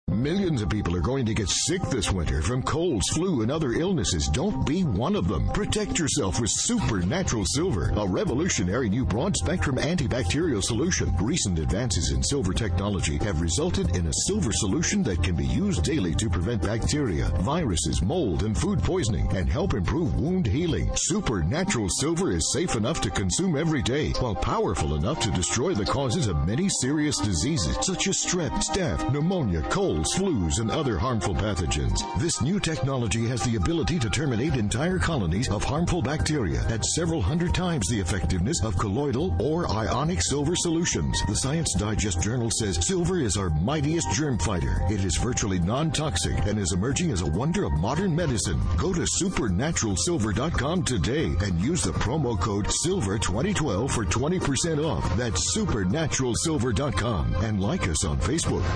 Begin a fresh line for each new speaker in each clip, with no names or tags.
Millions of people are going to get sick this winter from colds, flu, and other illnesses. Don't be one of them. Protect yourself with Supernatural Silver, a revolutionary new broad-spectrum antibacterial solution. Recent advances in silver technology have resulted in a silver solution that can be used daily to prevent bacteria, viruses, mold, and food poisoning, and help improve wound healing. Supernatural Silver is safe enough to consume every day, while powerful enough to destroy the causes of many serious diseases, such as strep, staph, pneumonia, colds, flus, and other harmful pathogens. This new technology has the ability to terminate entire colonies of harmful bacteria at several hundred times the effectiveness of colloidal or ionic silver solutions. The Science Digest Journal says silver is our mightiest germ fighter. It is virtually non-toxic and is emerging as a wonder of modern medicine. Go to supernaturalsilver.com today and use the promo code SILVER2012 for 20% off. That's supernaturalsilver.com, and like us on Facebook.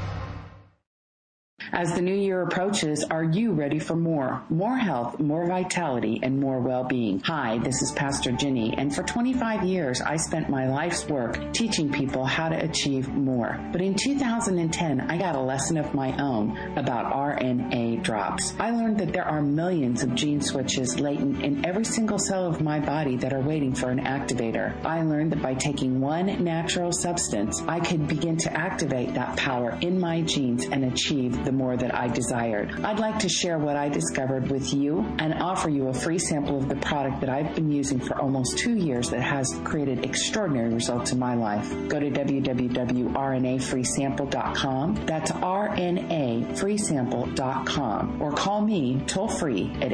As the new year approaches, are you ready for more? More health, more vitality, and more well-being. Hi, this is Pastor Ginny, and for 25 years, I spent my life's work teaching people how to achieve more. But in 2010, I got a lesson of my own about RNA drops. I learned that there are millions of gene switches latent in every single cell of my body that are waiting for an activator. I learned that by taking one natural substance, I could begin to activate that power in my genes and achieve the more that I desired. I'd like to share what I discovered with you and offer you a free sample of the product that I've been using for almost 2 years that has created extraordinary results in my life. Go to www.rnafreesample.com. That's rnafreesample.com. Or call me toll free at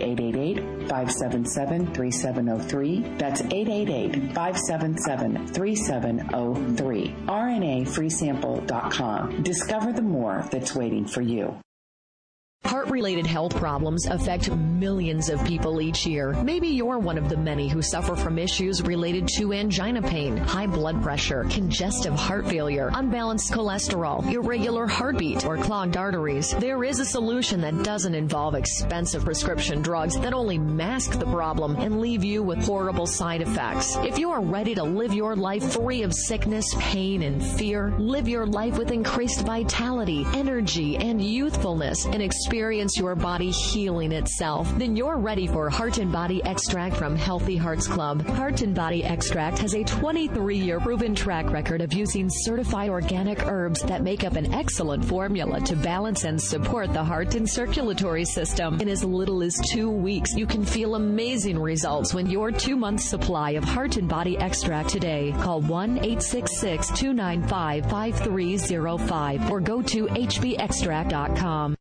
888-577-3703. That's 888-577-3703. rnafreesample.com. Discover the more that's waiting for you.
Heart-related health problems affect millions of people each year. Maybe you're one of the many who suffer from issues related to angina pain, high blood pressure, congestive heart failure, unbalanced cholesterol, irregular heartbeat, or clogged arteries. There is a solution that doesn't involve expensive prescription drugs that only mask the problem and leave you with horrible side effects. If you are ready to live your life free of sickness, pain, and fear, live your life with increased vitality, energy, and youthfulness, and experience your body healing itself, then you're ready for Heart and Body Extract from Healthy Hearts Club. Heart and Body Extract has a 23-year proven track record of using certified organic herbs that make up an excellent formula to balance and support the heart and circulatory system. In as little as 2 weeks, you can feel amazing results when your 2-month supply of Heart and Body Extract today. Call 1-866-295-5305 or go to hbextract.com.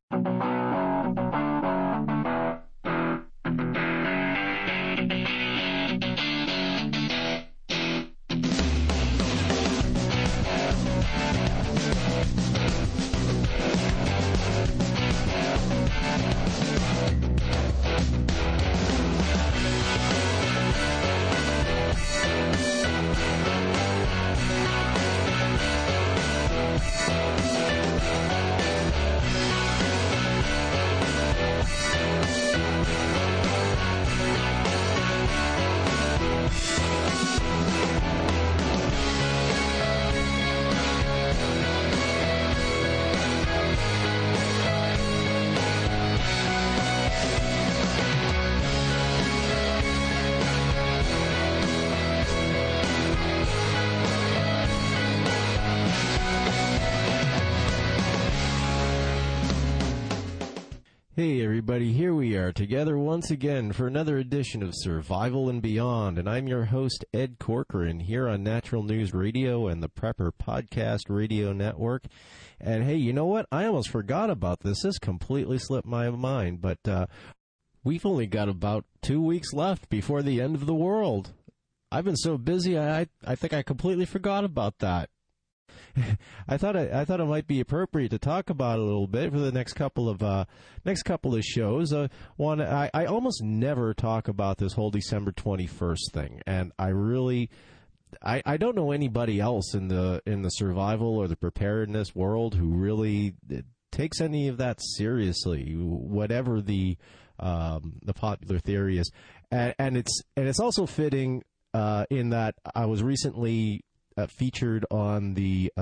Hey everybody, here we are together once again for another edition of Survival and Beyond, and I'm your host Ed Corcoran here on Natural News Radio and the Prepper Podcast Radio Network. And hey, you know what? I almost forgot about this. This completely slipped my mind, but we've only got about 2 weeks left before the end of the world. I've been so busy, I think I completely forgot about that. I thought it might be appropriate to talk about it a little bit for the next couple of shows. I almost never talk about this whole December 21st thing, and I don't know anybody else in the survival or the preparedness world who really takes any of that seriously, whatever the popular theory is, and it's also fitting in that I was recently featured on the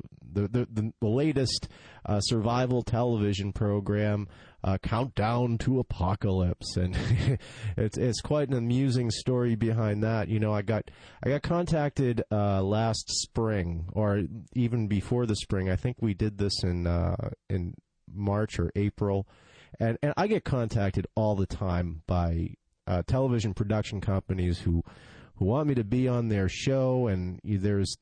latest survival television program, Countdown to Apocalypse, and it's quite an amusing story behind that. You know, I got contacted last spring, or even before the spring. I think we did this in March or April, and I get contacted all the time by television production companies who want me to be on their show, and there's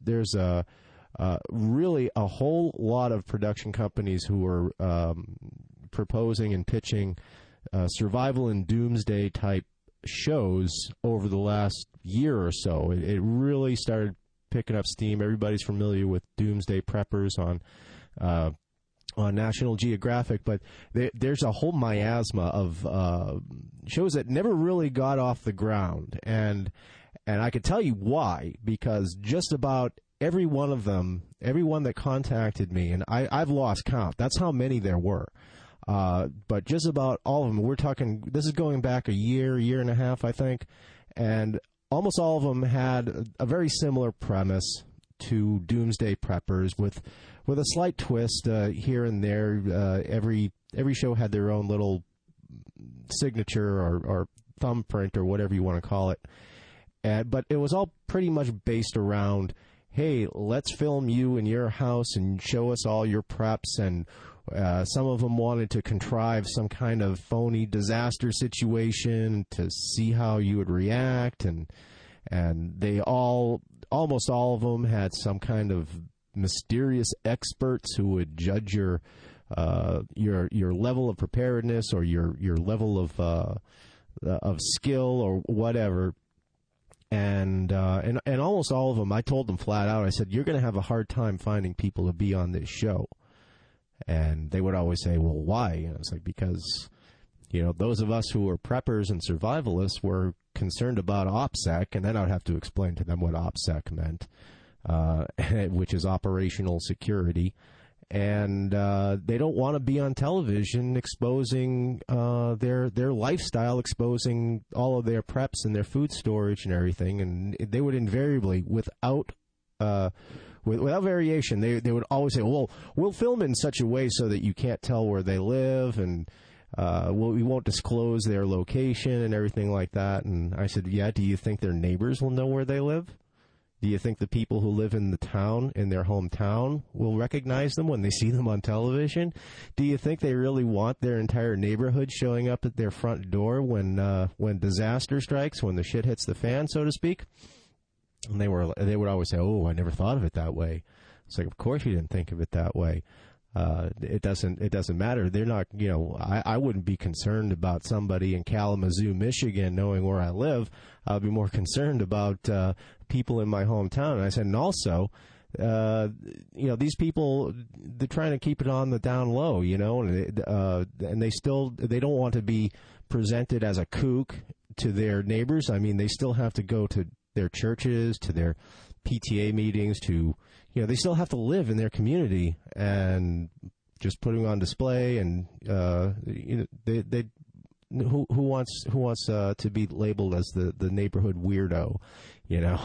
really a whole lot of production companies who are proposing and pitching survival and doomsday type shows over the last year or so. It really started picking up steam. Everybody's familiar with Doomsday Preppers on National Geographic, but there's a whole miasma of shows that never really got off the ground, and I could tell you why, because just about every one of them, everyone that contacted me, and I've lost count, that's how many there were, but just about all of them, we're talking, this is going back a year and a half, I think, and almost all of them had a very similar premise to Doomsday Preppers, with a slight twist here and there. Every show had their own little signature or thumbprint or whatever you want to call it, but it was all pretty much based around, hey, let's film you in your house and show us all your preps, and some of them wanted to contrive some kind of phony disaster situation to see how you would react, and they almost all of them had some kind of mysterious experts who would judge your level of preparedness or your level of skill or whatever. And almost all of them, I told them flat out, I said, you're going to have a hard time finding people to be on this show. And they would always say, well, why? And I was like, because, you know, those of us who are preppers and survivalists were concerned about OPSEC, and then I would have to explain to them what OPSEC meant, which is operational security. And they don't want to be on television exposing their lifestyle, exposing all of their preps and their food storage and everything. And they would invariably, without variation, they would always say, well, we'll film in such a way so that you can't tell where they live, and we won't disclose their location and everything like that. And I said, yeah, do you think their neighbors will know where they live? Do you think the people who live in the town, in their hometown, will recognize them when they see them on television? Do you think they really want their entire neighborhood showing up at their front door when disaster strikes, when the shit hits the fan, so to speak? And they would always say, oh, I never thought of it that way. It's like, of course you didn't think of it that way. It doesn't matter. They're not, you know, I wouldn't be concerned about somebody in Kalamazoo, Michigan, knowing where I live. I'll be more concerned about people in my hometown. And I said, and also, you know, these people, they're trying to keep it on the down low, you know, and they don't want to be presented as a kook to their neighbors. I mean, they still have to go to their churches, to their PTA meetings, to, you know, they still have to live in their community, and just putting on display, and you know, who wants to be labeled as the neighborhood weirdo, you know?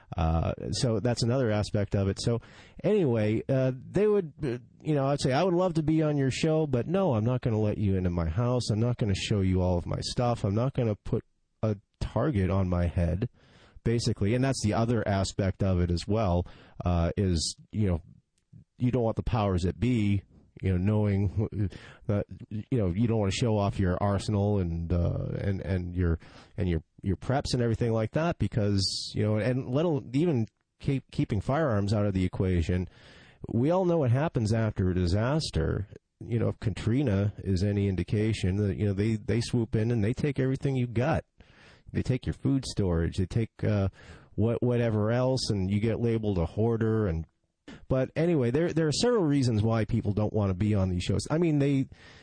So that's another aspect of it. So anyway, they would, you know, I'd say, I would love to be on your show, but no, I'm not going to let you into my house. I'm not going to show you all of my stuff. I'm not going to put a target on my head, basically. And that's the other aspect of it as well, is, you know, you don't want the powers that be, you know, knowing that, you know, you don't want to show off your arsenal and your preps and everything like that, because, you know, and even keeping firearms out of the equation, we all know what happens after a disaster. You know, if Katrina is any indication, that, you know, they swoop in and they take everything you got. They take your food storage. They take whatever else, and you get labeled a hoarder. But anyway, there are several reasons why people don't want to be on these shows. I mean,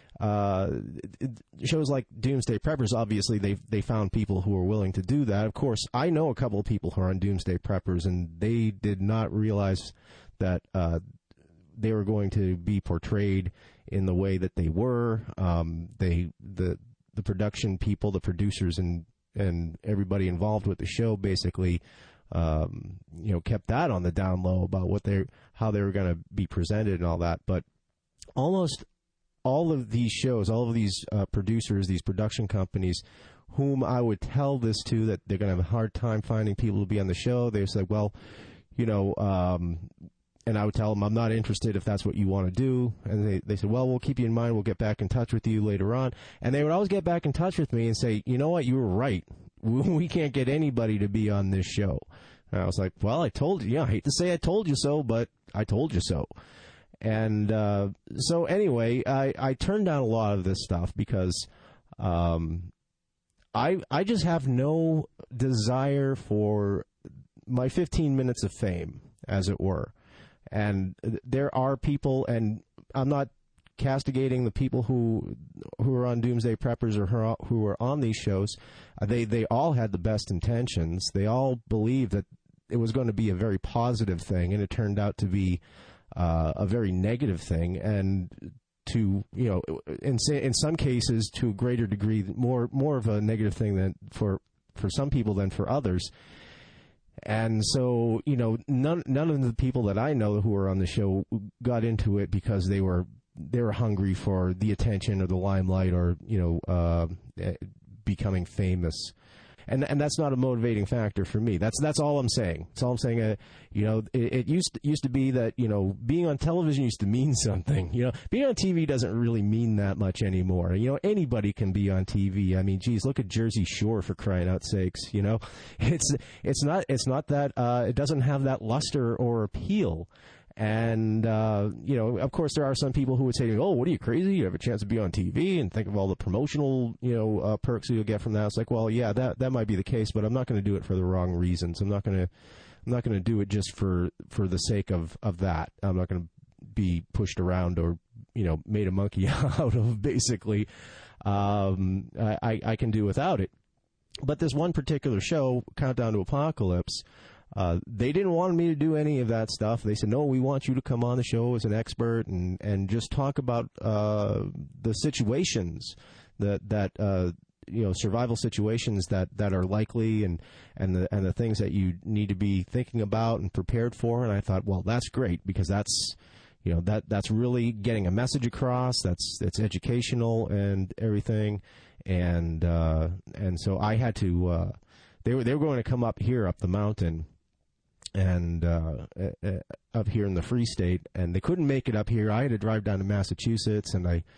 shows like Doomsday Preppers, obviously they found people who were willing to do that. Of course, I know a couple of people who are on Doomsday Preppers, and they did not realize that they were going to be portrayed in the way that they were. The production people, the producers, and everybody involved with the show basically kept that on the down low about how they were going to be presented and all that. But almost all of these shows, all of these producers, these production companies, whom I would tell this to, that they're going to have a hard time finding people to be on the show, they say, well, and I would tell them, I'm not interested if that's what you want to do. And they said, well, we'll keep you in mind. We'll get back in touch with you later on. And they would always get back in touch with me and say, you know what, you were right. We can't get anybody to be on this show. And I was like, well, I told you. Yeah, I hate to say I told you so, but I told you so. And so anyway, I turned down a lot of this stuff because I just have no desire for my 15 minutes of fame, as it were. And there are people, and I'm not castigating the people who are on Doomsday Preppers or who are on these shows. They all had the best intentions. They all believed that it was going to be a very positive thing, and it turned out to be a very negative thing. And to, in some cases, to a greater degree, more of a negative thing than for some people than for others. And so, none of the people that I know who were on the show got into it because they were hungry for the attention or the limelight or, becoming famous. And that's not a motivating factor for me. That's all I'm saying. That's all I'm saying. It used to be that, being on television used to mean something. Being on TV doesn't really mean that much anymore. Anybody can be on TV. I mean, geez, look at Jersey Shore, for crying out sakes. It's not that it doesn't have that luster or appeal. And, of course, there are some people who would say, oh, what are you, crazy? You have a chance to be on TV, and think of all the promotional, perks you'll get from that. It's like, well, yeah, that might be the case, but I'm not going to do it for the wrong reasons. I'm not going to do it just for the sake of that. I'm not going to be pushed around or, made a monkey out of, basically. I can do without it. But this one particular show, Countdown to Apocalypse, they didn't want me to do any of that stuff. They said, no, we want you to come on the show as an expert and just talk about the situations that survival situations that are likely and the things that you need to be thinking about and prepared for. And I thought, well, that's great, because that's really getting a message across. That's educational and everything. And so I had to. They were going to come up the mountain, and up here in the Free State, and they couldn't make it up here. I had to drive down to Massachusetts, and I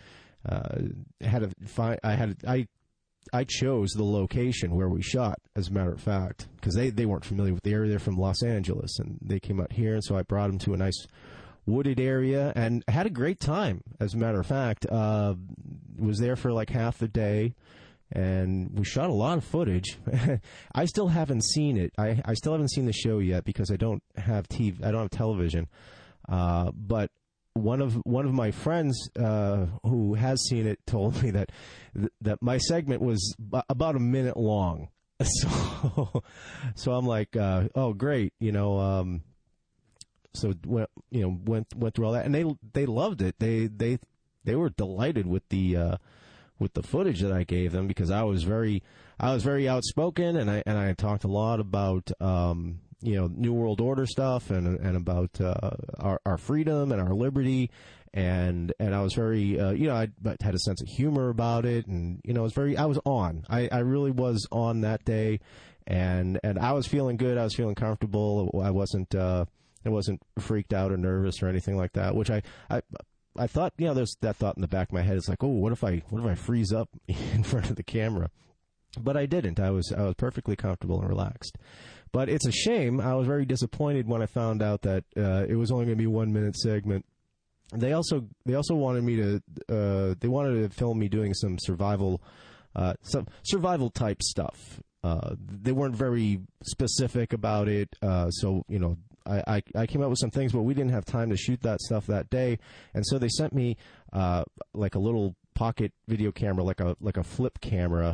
chose the location where we shot, as a matter of fact, because they weren't familiar with the area. They're from Los Angeles, and they came out here, and so I brought them to a nice wooded area and had a great time, as a matter of fact. Was there for like half the day. And we shot a lot of footage. I still haven't seen it. I still haven't seen the show yet because I don't have TV. I don't have television. But one of my friends who has seen it told me that my segment was about a minute long. So I'm like, oh great, So went through all that, and they loved it. They were delighted with the footage that I gave them, because I was very outspoken, and I talked a lot about New World Order stuff and about our freedom and our liberty, and I was very I had a sense of humor about it, and I was on. I really was on that day, and I was feeling good. I was feeling comfortable. I wasn't freaked out or nervous or anything like that, which I thought, there's that thought in the back of my head. It's like, oh, what if I freeze up in front of the camera? But I didn't. I was perfectly comfortable and relaxed. But it's a shame. I was very disappointed when I found out that it was only going to be a 1 minute segment. They also wanted me to they wanted to film me doing some survival type stuff. They weren't very specific about it. So I came up with some things, but we didn't have time to shoot that stuff that day, and so they sent me like a little pocket video camera, like a flip camera,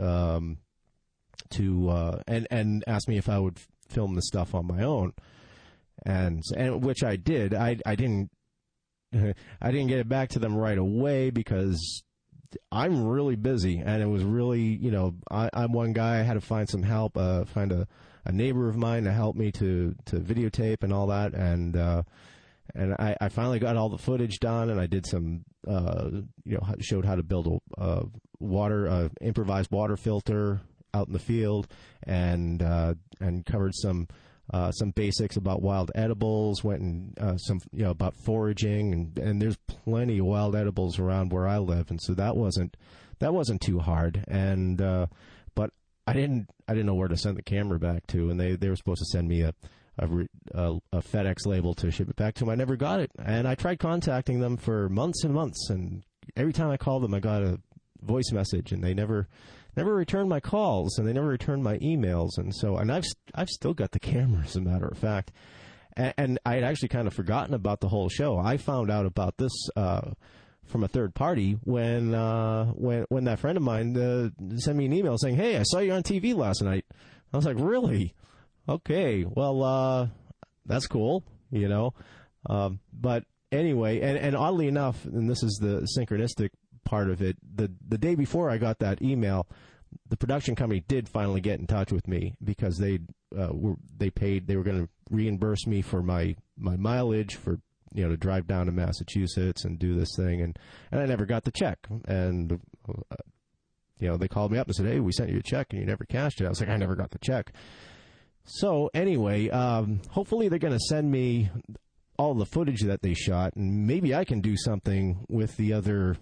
to and asked me if I would film the stuff on my own, and which I did. I didn't get it back to them right away because I'm really busy, and it was really I'm one guy. I had to find some help, find a neighbor of mine to help me to videotape and all that, and I finally got all the footage done, and I did some showed how to build a improvised water filter out in the field, and covered some basics about wild edibles, went and some about foraging, and there's plenty of wild edibles around where I live, and so that wasn't too hard, and but I didn't know where to send the camera back to, and they were supposed to send me a FedEx label to ship it back to them. I never got it, and I tried contacting them for months and months, and every time I called them, I got a voice message, and they never returned my calls, and they never returned my emails, and I've still got the camera, as a matter of fact, and I had actually kind of forgotten about the whole show. I found out about this from a third party when that friend of mine sent me an email saying, "Hey, I saw you on TV last night." I was like, "Really? Okay, well, that's cool, But anyway, and oddly enough, and this is the synchronistic part of it, the day before I got that email, the production company did finally get in touch with me, because they were going to reimburse me for my mileage for to drive down to Massachusetts and do this thing, and I never got the check, and they called me up and said, "Hey, we sent you a check and you never cashed it." I was like, "I never got the check." So anyway, hopefully they're going to send me all the footage that they shot, and maybe I can do something with the other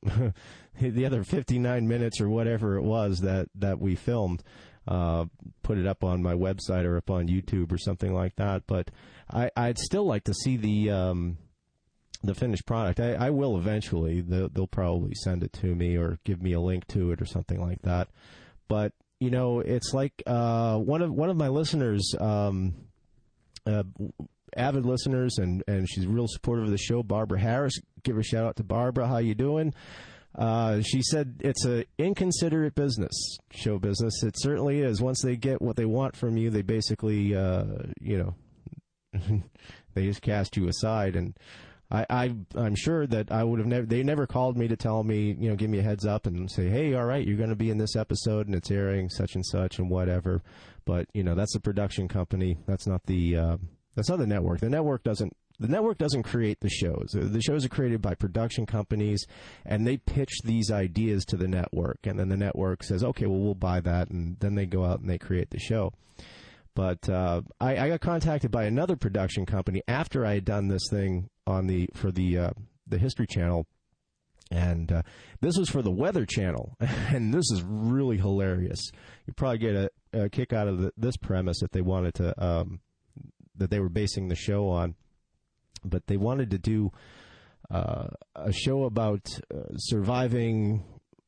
59 minutes or whatever it was that we filmed, put it up on my website or up on YouTube or something like that. But I'd still like to see the finished product. I will eventually. They'll probably send it to me or give me a link to it or something like that. But it's like one of my listeners, avid listeners, and she's real supportive of the show, Barbara Harris. Give her a shout out to Barbara. How you doing? She said it's a inconsiderate business, show business. It certainly is. Once they get what they want from you, they basically, they just cast you aside. And I'm sure that I would have never. They never called me to tell me, give me a heads up and say, "Hey, all right, you're going to be in this episode and it's airing such and such and whatever." But that's the production company. That's not the network. The network doesn't create the shows. The shows are created by production companies, and they pitch these ideas to the network, and then the network says, "Okay, well, we'll buy that," and then they go out and they create the show. But I got contacted by another production company after I had done this thing for the History Channel, and this was for the Weather Channel, and this is really hilarious. You'd probably get a kick out of this premise if they wanted to, that they were basing the show on, but they wanted to do a show about surviving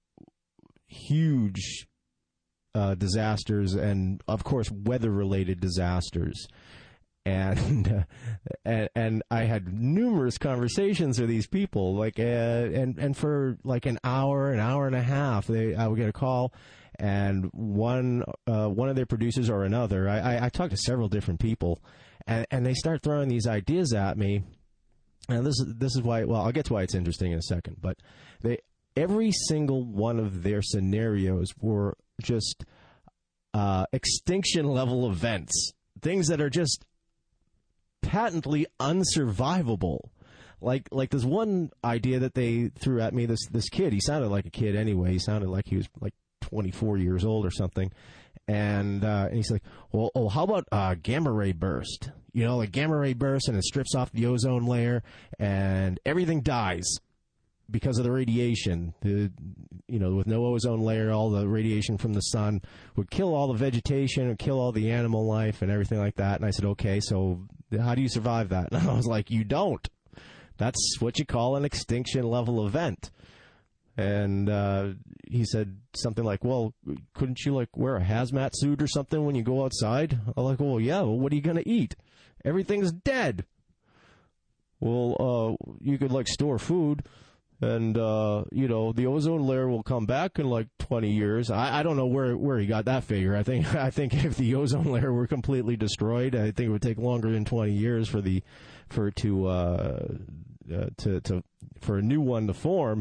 huge disasters and, of course, weather-related disasters. And I had numerous conversations with these people, and for like an hour and a half, I would get a call, and one of their producers or another, I talked to several different people, and they start throwing these ideas at me. And this is why. Well, I'll get to why it's interesting in a second. But every single one of their scenarios were just extinction level events, things that are just patently unsurvivable. Like there's one idea that they threw at me. This kid, he sounded like a kid anyway. He sounded like he was like 24 years old or something. And he's like, well, how about gamma ray burst? Like gamma ray burst, and it strips off the ozone layer, and everything dies because of the radiation. With no ozone layer, all the radiation from the sun would kill all the vegetation, would kill all the animal life and everything like that. And I said, okay, so how do you survive that? And I was like, you don't. That's what you call an extinction level event. And he said something like, well, couldn't you wear a hazmat suit or something when you go outside? I'm like, well, yeah, well, what are you going to eat? Everything's dead. Well, you could store food, and the ozone layer will come back in 20 years. I don't know where he got that figure. I think if the ozone layer were completely destroyed, I think it would take longer than 20 years for a new one to form.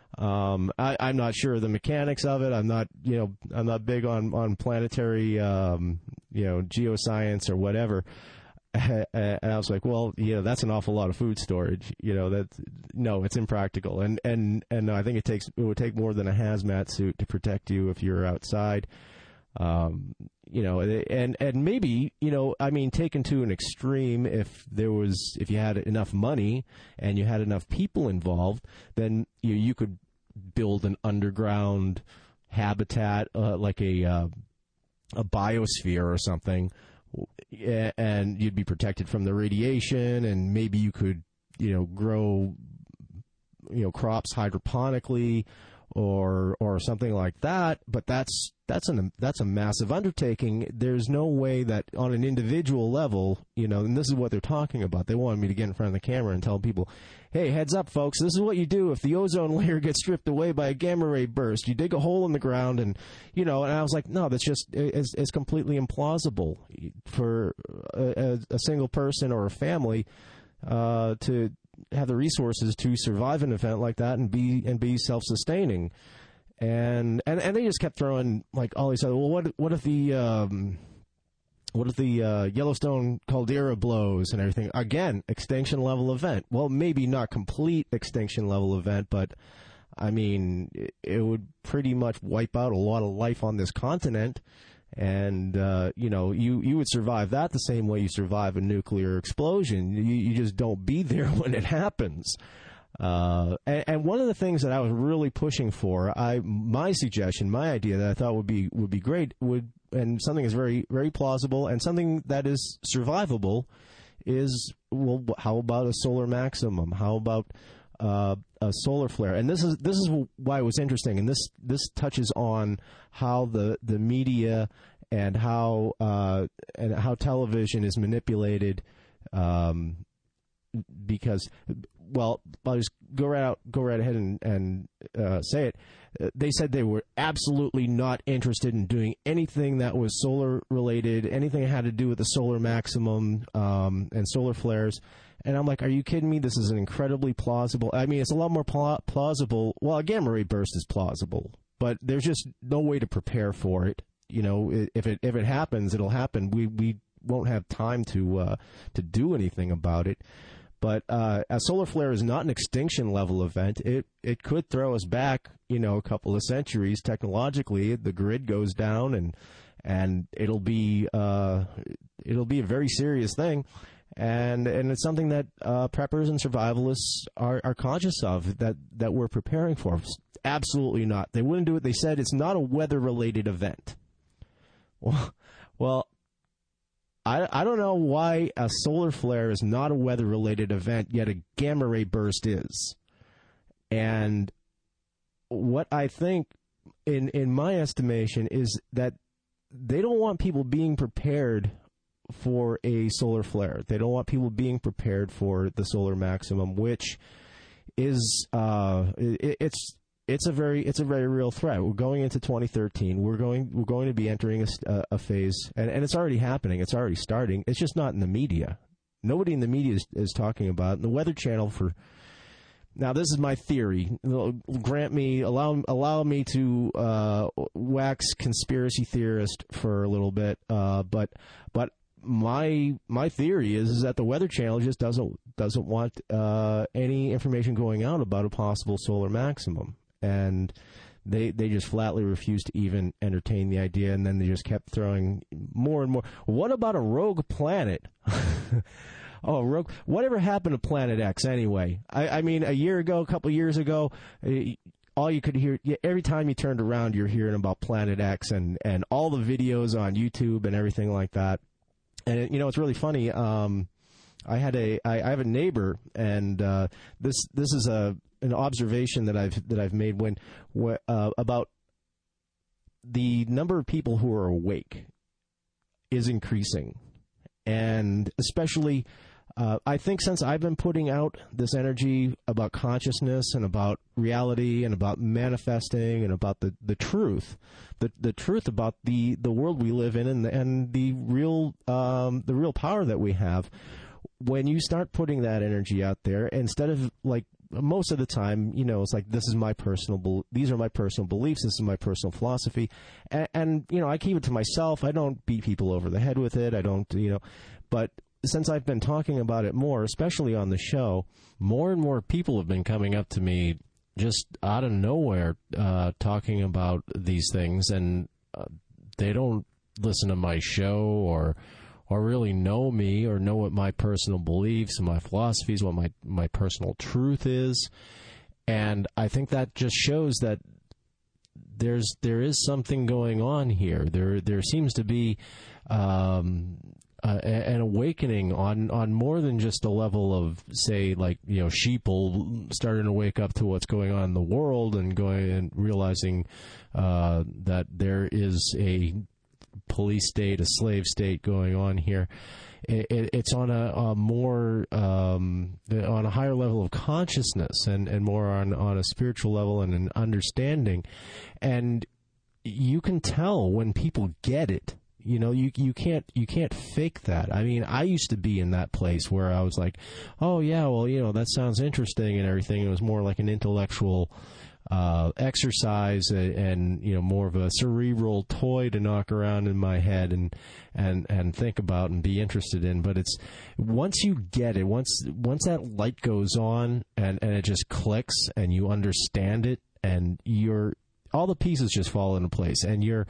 I'm not sure of the mechanics of it. I'm not big on planetary, geoscience or whatever. And I was like, well, that's an awful lot of food storage. It's impractical. And I think it would take more than a hazmat suit to protect you if you're outside. And maybe, taken to an extreme, if you had enough money and you had enough people involved, then you could build an underground habitat, like a biosphere or something, and you'd be protected from the radiation, and maybe you could, grow, crops hydroponically or something like that. But that's a massive undertaking. There's no way that on an individual level, and this is what they're talking about. They wanted me to get in front of the camera and tell people, hey, heads up, folks, this is what you do if the ozone layer gets stripped away by a gamma ray burst. You dig a hole in the ground, and and I was like, no, that's just it's completely implausible for a single person or a family to have the resources to survive an event like that and be self-sustaining. And they just kept throwing like all these other. Well, what if the Yellowstone caldera blows and everything? Again, extinction level event. Well, maybe not complete extinction level event, but I mean, it would pretty much wipe out a lot of life on this continent. And you would survive that the same way you survive a nuclear explosion. You just don't be there when it happens. And one of the things that I was really pushing for, my suggestion, my idea that I thought would be great, and something is very, very plausible and something that is survivable, is, well, how about a solar maximum? How about a solar flare? And this is why it was interesting, and this touches on how the media and how television is manipulated, because, well, I'll just go right ahead and say it. They said they were absolutely not interested in doing anything that was solar related, anything that had to do with the solar maximum and solar flares. And I'm like, are you kidding me? This is an incredibly plausible. I mean, it's a lot more plausible. Well, a gamma ray burst is plausible, but there's just no way to prepare for it. If it happens, it'll happen. We won't have time to do anything about it. But a solar flare is not an extinction level event. It could throw us back, a couple of centuries technologically. The grid goes down, and it'll be a very serious thing, and it's something that preppers and survivalists are conscious of, that we're preparing for. Absolutely not. They wouldn't do it. They said it's not a weather related event. Well. I don't know why a solar flare is not a weather-related event, yet a gamma ray burst is. And what I think, in my estimation, is that they don't want people being prepared for a solar flare. They don't want people being prepared for the solar maximum, which is it's a very real threat. We're going into 2013. We're going to be entering a phase, and it's already happening. It's already starting. It's just not in the media. Nobody in the media is talking about it. And the Weather Channel now, this is my theory. Allow me to wax conspiracy theorist for a little bit. But my theory is that the Weather Channel just doesn't want any information going out about a possible solar maximum. And they just flatly refused to even entertain the idea, and then they just kept throwing more and more. What about a rogue planet? Rogue. Whatever happened to Planet X anyway? I mean, a couple years ago, all you could hear, every time you turned around, you're hearing about Planet X and all the videos on YouTube and everything like that. And it's really funny. I have a neighbor, and this is an observation that I've made about the number of people who are awake is increasing, and especially I think since I've been putting out this energy about consciousness and about reality and about manifesting and about the truth, the truth about the world we live in and the real power that we have. When you start putting that energy out there, instead of like most of the time, it's like, these are my personal beliefs. This is my personal philosophy. And I keep it to myself. I don't beat people over the head with it. I don't, but since I've been talking about it more, especially on the show, more and more people have been coming up to me just out of nowhere, talking about these things, and they don't listen to my show or really know me or know what my personal beliefs and my philosophies, what my personal truth is. And I think that just shows that there is something going on here. There seems to be an awakening on more than just a level of, say, like, sheeple starting to wake up to what's going on in the world and going and realizing that there is a police state, a slave state going on here. It's on a more on a higher level of consciousness and more on a spiritual level and an understanding. And you can tell when people get it. You can't fake that. I mean, I used to be in that place where I was like, oh yeah, well, that sounds interesting and everything. It was more like an intellectual exercise and more of a cerebral toy to knock around in my head and think about and be interested in. But it's once you get it, once that light goes on and it just clicks and you understand it, and all the pieces just fall into place, and your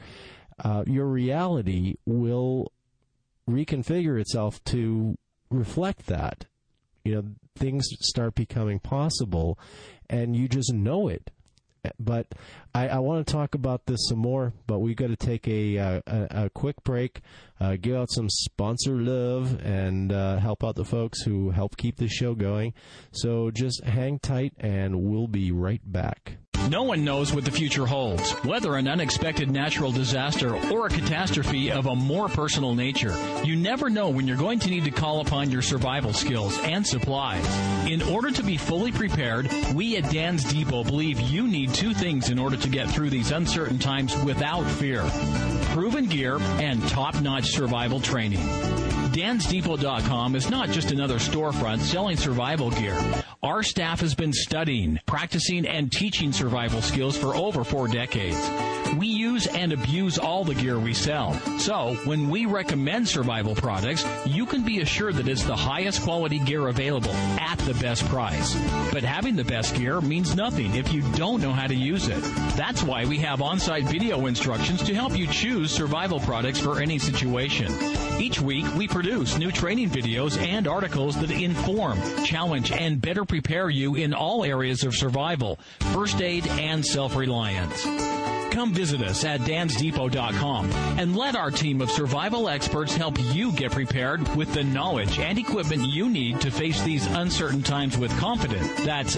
reality will reconfigure itself to reflect that. Things start becoming possible, and you just know it. But I want to talk about this some more, but we've got to take a quick break, give out some sponsor love, and help out the folks who help keep the show going. So just hang tight, and we'll be right back.
No one knows what the future holds, whether an unexpected natural disaster or a catastrophe of a more personal nature. You never know when you're going to need to call upon your survival skills and supplies. In order to be fully prepared, we at Dan's Depot believe you need two things in order to get through these uncertain times without fear: proven gear and top-notch survival training. DansDepot.com is not just another storefront selling survival gear. Our staff has been studying, practicing, and teaching survival skills for over 4 decades. We use and abuse all the gear we sell. So, when we recommend survival products, you can be assured that it's the highest quality gear available at the best price. But having the best gear means nothing if you don't know how to use it. That's why we have on-site video instructions to help you choose survival products for any situation. Each week, we produce new training videos and articles that inform, challenge, and better prepare you in all areas of survival, first aid, and self-reliance. Come visit us at DansDepot.com and let our team of survival experts help you get prepared with the knowledge and equipment you need to face these uncertain times with confidence. That's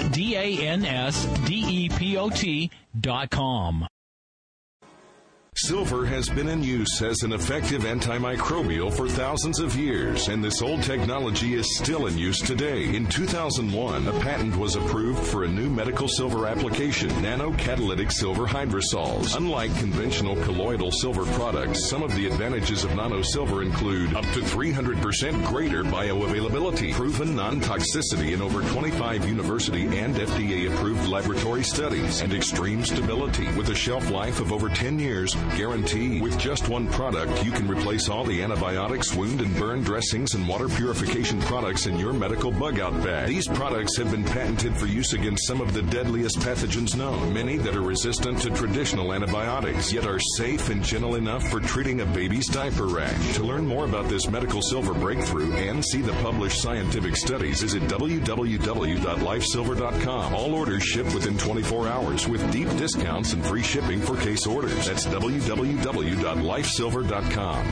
DansDepot.com.
Silver has been in use as an effective antimicrobial for thousands of years, and this old technology is still in use today. In 2001, a patent was approved for a new medical silver application, nanocatalytic silver hydrosols. Unlike conventional colloidal silver products, some of the advantages of nano silver include up to 300% greater bioavailability, proven non-toxicity in over 25 university and FDA-approved laboratory studies, and extreme stability with a shelf life of over 10 years. Guarantee. With just one product, you can replace all the antibiotics, wound and burn dressings, and water purification products in your medical bug-out bag. These products have been patented for use against some of the deadliest pathogens known, many that are resistant to traditional antibiotics, yet are safe and gentle enough for treating a baby's diaper rash. To learn more about this medical silver breakthrough and see the published scientific studies, visit www.lifesilver.com. All orders ship within 24 hours with deep discounts and free shipping for case orders. That's www.lifesilver.com.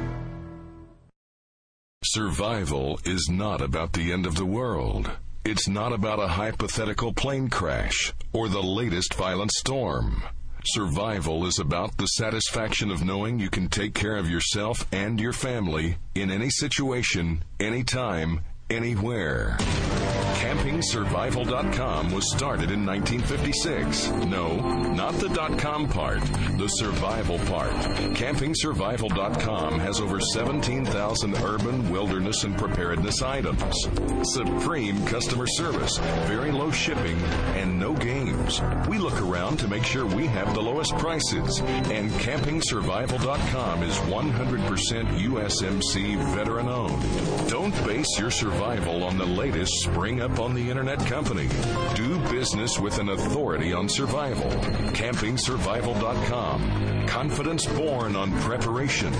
Survival is not about the end of the world. It's not about a hypothetical plane crash or the latest violent storm. Survival is about the satisfaction of knowing you can take care of yourself and your family in any situation, anytime, anywhere. CampingSurvival.com was started in 1956. No, not the .com part, the survival part. CampingSurvival.com has over 17,000 urban, wilderness, and preparedness items. Supreme customer service, very low shipping, and no games. We look around to make sure we have the lowest prices, and CampingSurvival.com is 100% USMC veteran-owned. Don't base your survival on the latest spring-up-on-the-internet company. Do business with an authority on survival. CampingSurvival.com. Confidence born on preparation.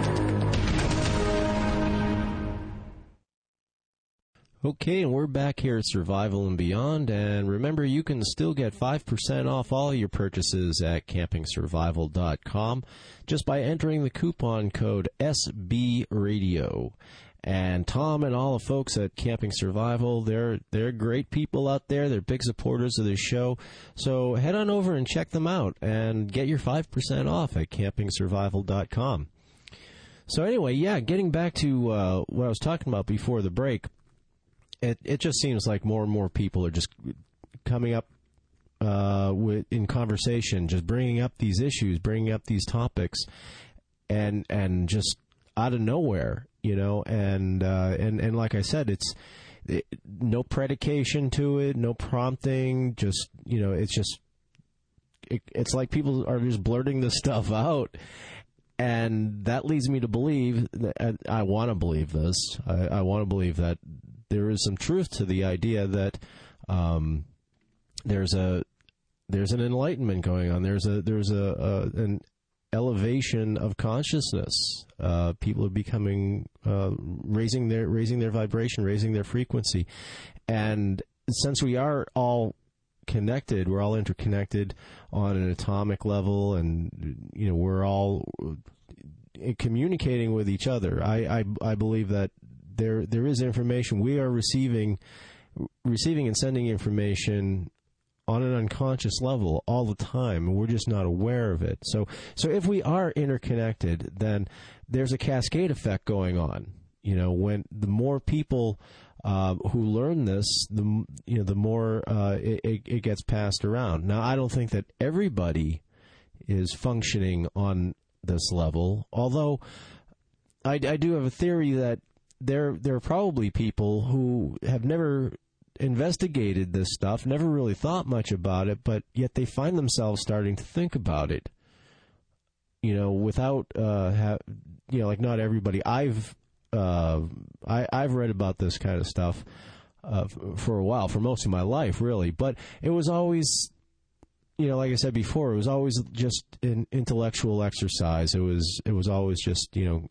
Okay, and we're back here at Survival and Beyond, and remember, you can still get 5% off all your purchases at CampingSurvival.com just by entering the coupon code SBRadio. And Tom and all the folks at Camping Survival, they're great people out there. They're big supporters of this show. So head on over and check them out and get your 5% off at CampingSurvival.com. So anyway, yeah, getting back to what I was talking about before the break, it just seems like more and more people are just coming up in conversation, just bringing up these issues, bringing up these topics, and just out of nowhere, you know, and like I said, it's no predication to it, no prompting, just, you know, it's like people are just blurting this stuff out, and that leads me to believe that I want to believe this. I want to believe that there is some truth to the idea that there's an enlightenment going on. There's an elevation of consciousness. People are becoming raising their vibration, raising their frequency, and since we are all connected, we're all interconnected on an atomic level, and you know, we're all communicating with each other. I believe that there is information. We are receiving and sending information on an unconscious level all the time, and we're just not aware of it. So if we are interconnected, then there's a cascade effect going on. You know, when the more people who learn this, the more it gets passed around. Now, I don't think that everybody is functioning on this level, although I do have a theory that there are probably people who have never investigated this stuff, never really thought much about it, but yet they find themselves starting to think about it. You know, without like not everybody. I've read about this kind of stuff for a while, for most of my life, really, but it was always, you know, like I said before, it was always just an intellectual exercise. It was always just, you know,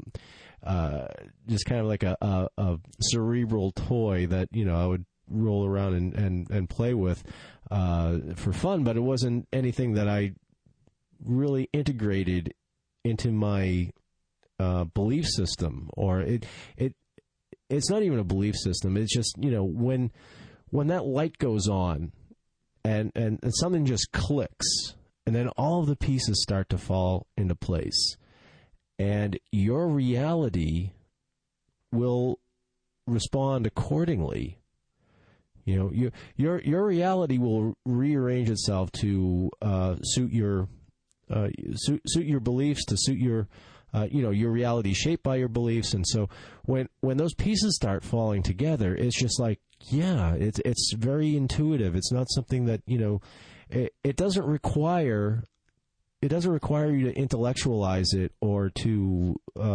just kind of like a cerebral toy that, you know, I would roll around and play with for fun, but it wasn't anything that I really integrated into my belief system, or it's not even a belief system. It's just, you know, when that light goes on and something just clicks, and then all of the pieces start to fall into place, and your reality will respond accordingly. You know, your reality will rearrange itself to suit your beliefs, to suit your your reality shaped by your beliefs. And so when those pieces start falling together, it's just like, yeah, it's very intuitive. It's not something that, you know, it doesn't require you to intellectualize it or to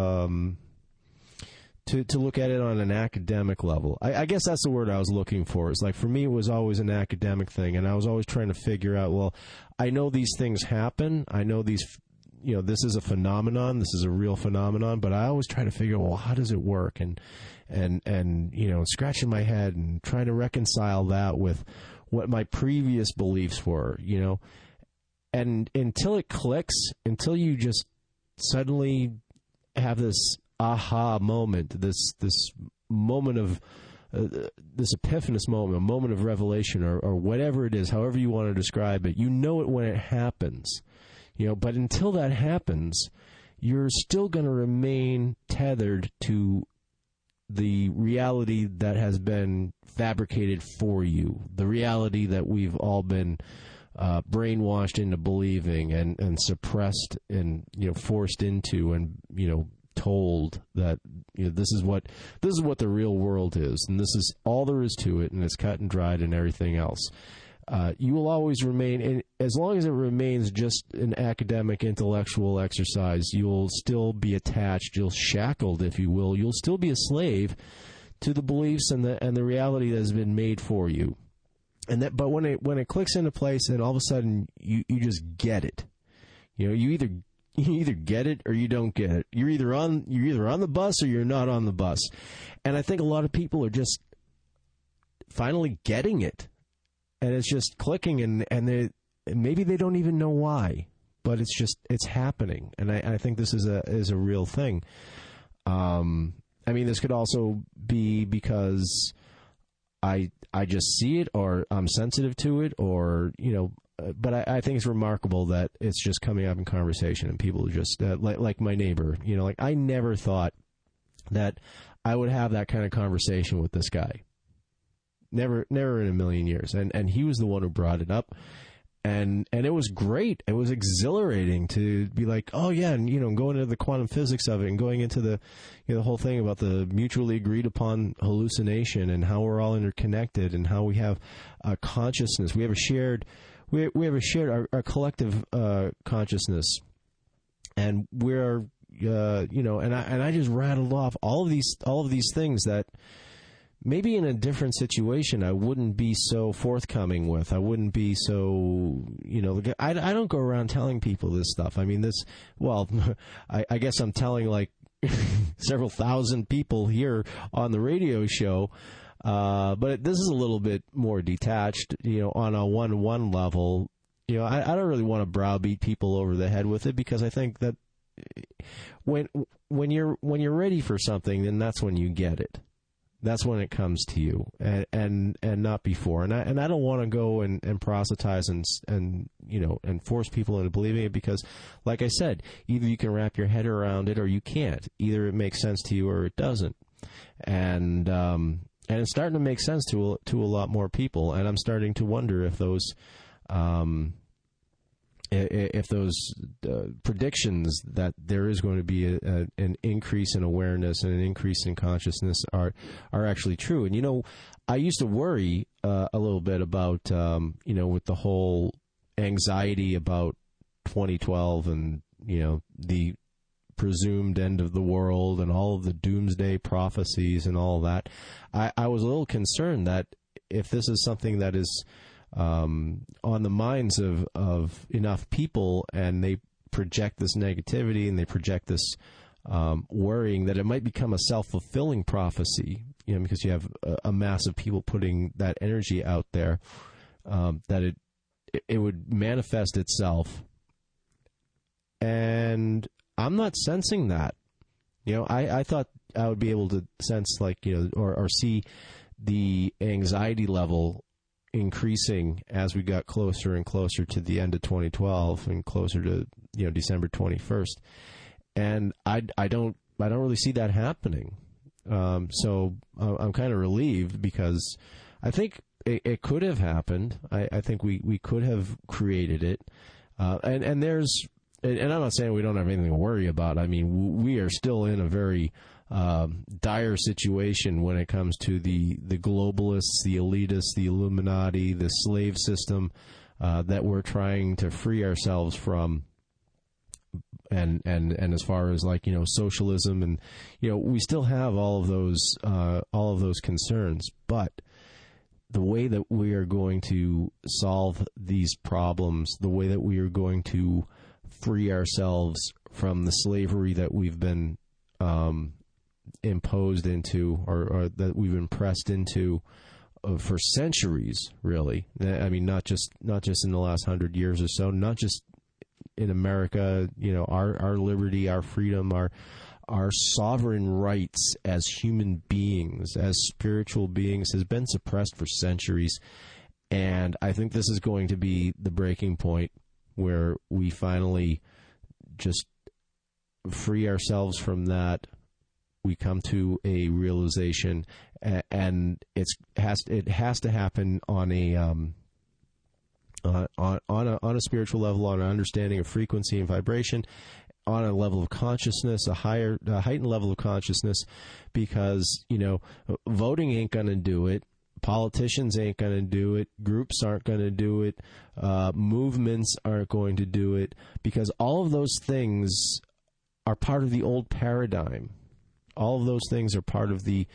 look at it on an academic level. I guess that's the word I was looking for. It's like, for me, it was always an academic thing, and I was always trying to figure out, well, I know these things happen. I know these, you know, this is a phenomenon. This is a real phenomenon, but I always try to figure, well, how does it work? And you know, scratching my head and trying to reconcile that with what my previous beliefs were, you know. And until it clicks, until you just suddenly have this aha moment, this moment of this epiphanous moment, a moment of revelation, or whatever it is, however you want to describe it, you know it when it happens, you know. But until that happens, you're still going to remain tethered to the reality that has been fabricated for you, the reality that we've all been brainwashed into believing and suppressed and forced into and told that this is what the real world is, and this is all there is to it, and it's cut and dried and everything else. You will always remain, and as long as it remains just an academic, intellectual exercise, you'll still be attached, you'll shackled, if you will. You'll still be a slave to the beliefs and the reality that has been made for you. But when it clicks into place, and all of a sudden you just get it. You either get it or you don't get it. You're either on the bus or you're not on the bus. And I think a lot of people are just finally getting it. And it's just clicking, and maybe they don't even know why, but it's happening. And I think this is a real thing. This could also be because I just see it, or I'm sensitive to it, or but I think it's remarkable that it's just coming up in conversation, and people just like my neighbor. I never thought that I would have that kind of conversation with this guy. Never in a million years. And he was the one who brought it up. And it was great. It was exhilarating to be like, oh yeah, and going into the quantum physics of it, and going into the the whole thing about the mutually agreed upon hallucination, and how we're all interconnected, and how we have a consciousness. We have a shared our collective consciousness, and we're and I just rattled off all of these things that maybe in a different situation I wouldn't be so forthcoming with. I wouldn't be so, I don't go around telling people this stuff. I guess I'm telling like several thousand people here on the radio show, but this is a little bit more detached, on a one-to-one level. I don't really want to browbeat people over the head with it, because I think that when you're ready for something, then that's when you get it. That's when it comes to you, and not before. And I don't want to go and proselytize and force people into believing it, because, like I said, either you can wrap your head around it or you can't. Either it makes sense to you or it doesn't. And it's starting to make sense to a lot more people. And I'm starting to wonder if those predictions that there is going to be an increase in awareness and an increase in consciousness are actually true. And, I used to worry a little bit about, with the whole anxiety about 2012 and, the presumed end of the world and all of the doomsday prophecies and all of that. I was a little concerned that if this is something that is on the minds of enough people, and they project this negativity and they project this worrying, that it might become a self-fulfilling prophecy, because you have a mass of people putting that energy out there, that it would manifest itself. And I'm not sensing that. I thought I would be able to sense, or see the anxiety level increasing as we got closer and closer to the end of 2012 and closer to December 21st, and I don't really see that happening. So I'm kind of relieved, because I think it could have happened. I think we could have created it, and I'm not saying we don't have anything to worry about. I mean, we are still in a very dire situation when it comes to the globalists, the elitists, the Illuminati, the slave system that we're trying to free ourselves from, and as far as socialism, and we still have all of those concerns, but the way that we are going to solve these problems, the way that we are going to free ourselves from the slavery that we've been imposed into, or that we've been pressed into for centuries, really. I mean, not just in the last 100 years or so, not just in America. Our liberty, our freedom, our sovereign rights as human beings, as spiritual beings, has been suppressed for centuries. And I think this is going to be the breaking point where we finally just free ourselves from that we come to a realization, and it has to happen on a spiritual level, on an understanding of frequency and vibration, on a level of consciousness, a heightened level of consciousness, because, voting ain't going to do it. Politicians ain't going to do it. Groups aren't going to do it. Movements aren't going to do it, because all of those things are part of the old paradigm. All of those things are part of the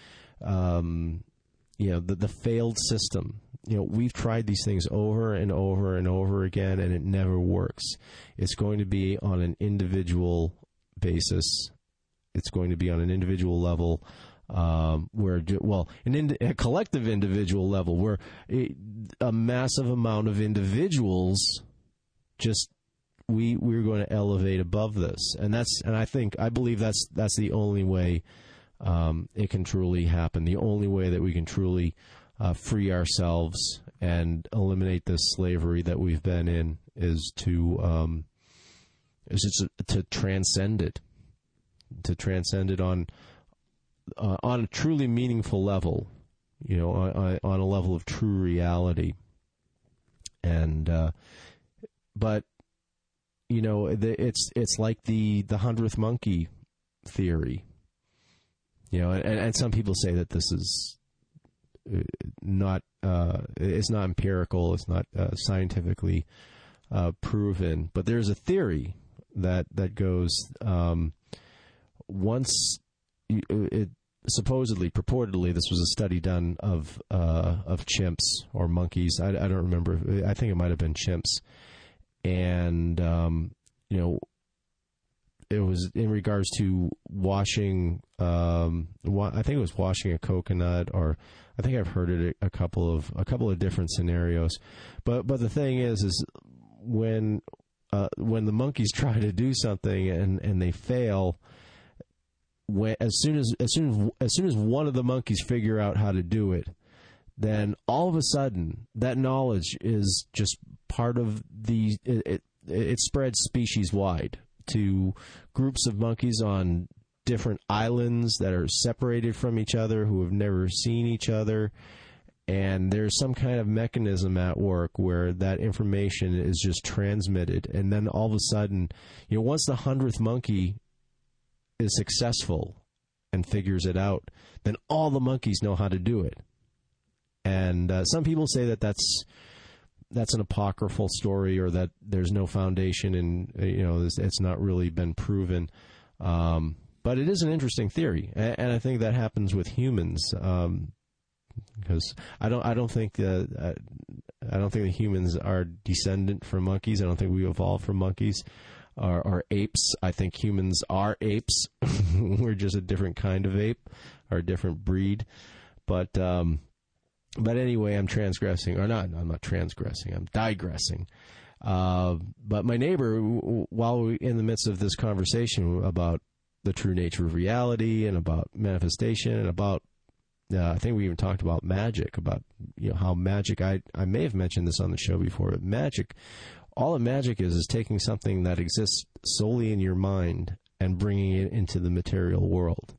failed system. We've tried these things over and over and over again, and it never works. It's going to be on an individual basis. It's going to be on an individual level, a collective individual level, where a massive amount of individuals just we're going to elevate above this, and I believe that's the only way it can truly happen. The only way that we can truly free ourselves and eliminate this slavery that we've been in is to transcend it, on a truly meaningful level, on a level of true reality. And but it's like the 100th monkey theory, and some people say that this is not it's not empirical, it's not scientifically proven, but there's a theory that goes once it supposedly, purportedly, this was a study done of chimps or monkeys. I don't remember. I think it might have been chimps, and it was in regards to washing. I think it was washing a coconut, or I think I've heard it a couple of different scenarios. But the thing is when the monkeys try to do something and they fail, as soon as one of the monkeys figure out how to do it, then all of a sudden that knowledge is just part of it spreads species wide to groups of monkeys on different islands that are separated from each other, who have never seen each other, and there's some kind of mechanism at work where that information is just transmitted, and then all of a sudden, once the 100th monkey is successful and figures it out, then all the monkeys know how to do it. And some people say that that's an apocryphal story, or that there's no foundation, and it's not really been proven. But it is an interesting theory, and I think that happens with humans, because I don't think the humans are descendant from monkeys. I don't think we evolved from monkeys or apes. I think humans are apes. We're just a different kind of ape, or a different breed. But anyway, I'm transgressing, or not. I'm not transgressing. I'm digressing. But my neighbor, while we're in the midst of this conversation about the true nature of reality and about manifestation and about, I think we even talked about magic, about how magic, I may have mentioned this on the show before, but magic, all that magic is taking something that exists solely in your mind and bringing it into the material world.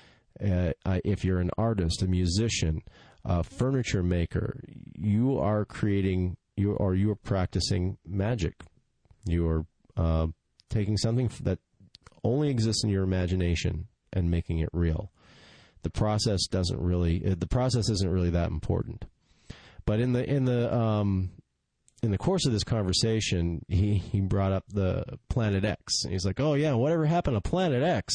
If you're an artist, a musician, a furniture maker, you are creating, you are practicing magic. You are taking something that only exists in your imagination and making it real. The process isn't really that important. But in the course of this conversation, he brought up the Planet X. And he's like, "Oh yeah, whatever happened to Planet X?"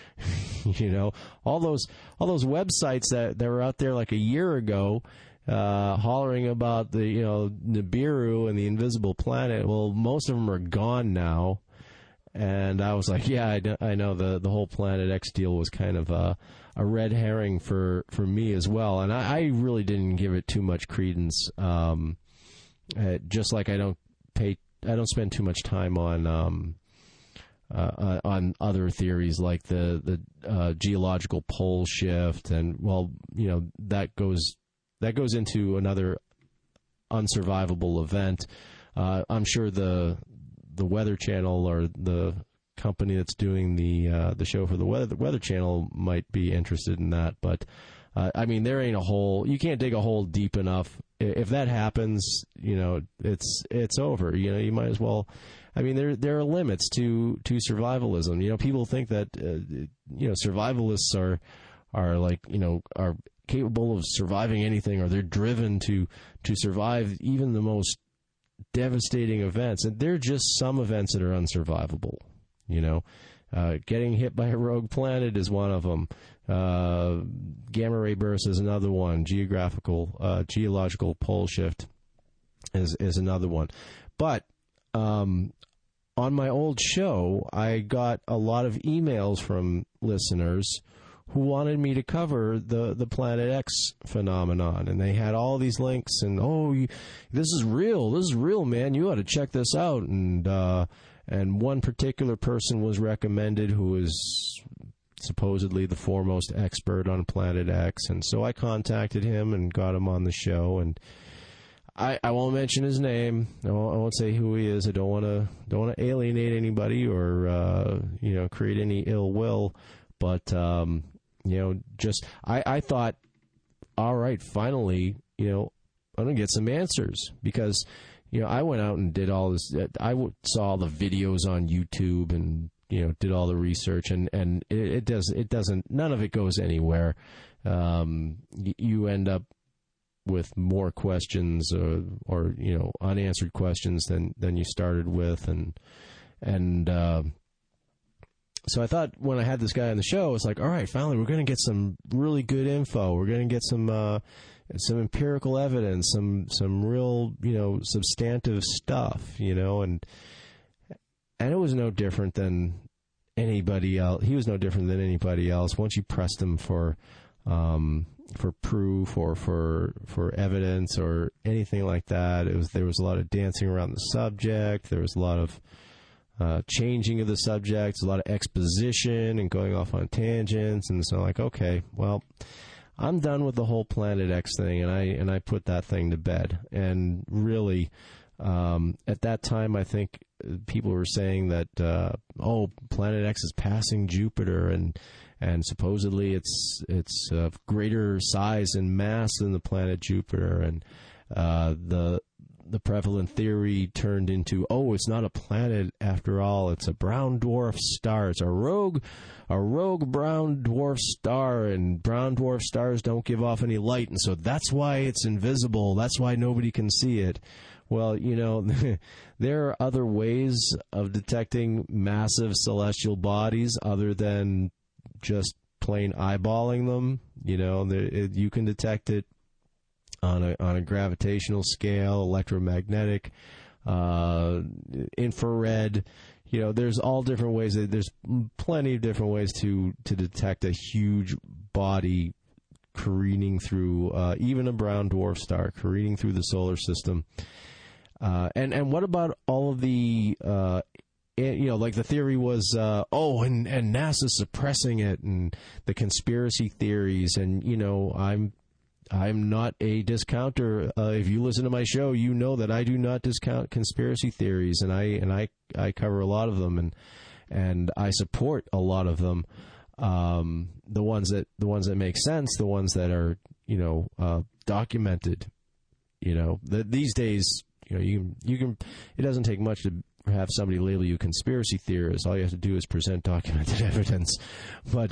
All those websites that were out there like a year ago, hollering about the Nibiru and the invisible planet. Well, most of them are gone now. And I was like, yeah, I know the whole Planet X deal was kind of a red herring for me as well. And I really didn't give it too much credence. Just like I don't spend too much time on other theories like the geological pole shift, and that goes into another unsurvivable event. I'm sure the Weather Channel or the company that's doing the show for the Weather Channel might be interested in that. But I mean, there ain't a hole. You can't dig a hole deep enough. If that happens, it's over. You might as well. I mean, there are limits to survivalism. People think that survivalists are capable of surviving anything, or they're driven to survive even the most devastating events. And there are just some events that are unsurvivable. Getting hit by a rogue planet is one of them. Gamma ray burst is another one. Geological pole shift is another one. But on my old show, I got a lot of emails from listeners who wanted me to cover the Planet X phenomenon, and they had all these links, and this is real, man, you ought to check this out, and one particular person was recommended who is supposedly the foremost expert on Planet X, and so I contacted him and got him on the show, and I won't mention his name. I won't say who he is. I don't want to alienate anybody or create any ill will, but I thought, all right, finally, I'm going to get some answers, because I went out and did all this. I saw the videos on YouTube and did all the research, and it doesn't. None of it goes anywhere. You end up with more questions or unanswered questions than you started with, and so I thought when I had this guy on the show, it's like, all right, finally, we're going to get some really good info. We're going to get some empirical evidence, some real, substantive stuff, and it was no different than anybody else. He was no different than anybody else. Once you pressed him for proof or for evidence or anything like that, there was a lot of dancing around the subject. There was a lot of changing of the subject, a lot of exposition and going off on tangents, and so like, okay, well, I'm done with the whole Planet X thing, and I put that thing to bed. And really, at that time, I think people were saying that Planet X is passing Jupiter, and supposedly it's of greater size and mass than the planet Jupiter, and the prevalent theory turned into, it's not a planet after all, it's a brown dwarf star. It's a rogue brown dwarf star, and brown dwarf stars don't give off any light, and so that's why it's invisible. That's why nobody can see it. Well, there are other ways of detecting massive celestial bodies other than just plain eyeballing them. You can detect it on a gravitational scale, electromagnetic, infrared. There's all different ways. There's plenty of different ways to detect a huge body careening through, even a brown dwarf star careening through the solar system. And what about all of the like the theory was, and NASA's suppressing it, and the conspiracy theories, and I'm not a discounter. If you listen to my show, you know that I do not discount conspiracy theories, and I cover a lot of them, and I support a lot of them. The ones that make sense, the ones that are documented. These days, you can. It doesn't take much to have somebody label you a conspiracy theorist. All you have to do is present documented evidence. But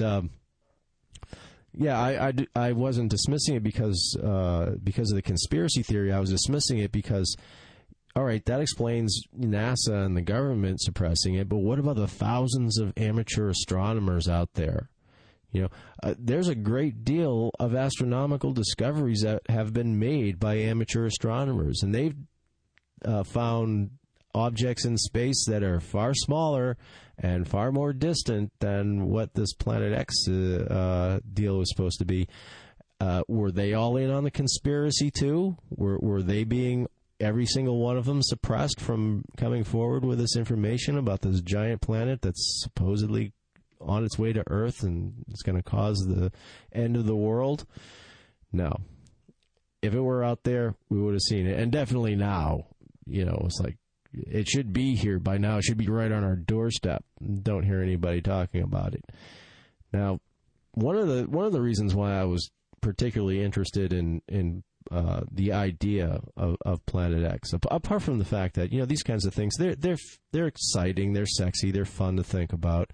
yeah, I wasn't dismissing it because of the conspiracy theory. I was dismissing it because, all right, that explains NASA and the government suppressing it, but what about the thousands of amateur astronomers out there? There's a great deal of astronomical discoveries that have been made by amateur astronomers, and they've found objects in space that are far smaller and far more distant than what this Planet X deal was supposed to be. Were they all in on the conspiracy too? Were they being, every single one of them, suppressed from coming forward with this information about this giant planet that's supposedly on its way to Earth and it's going to cause the end of the world? No. If it were out there, we would have seen it. And definitely now, it's like, it should be here by now. It should be right on our doorstep. Don't hear anybody talking about it. Now, one of the reasons why I was particularly interested in the idea of Planet X, apart from the fact that, these kinds of things, they're exciting, they're sexy, they're fun to think about.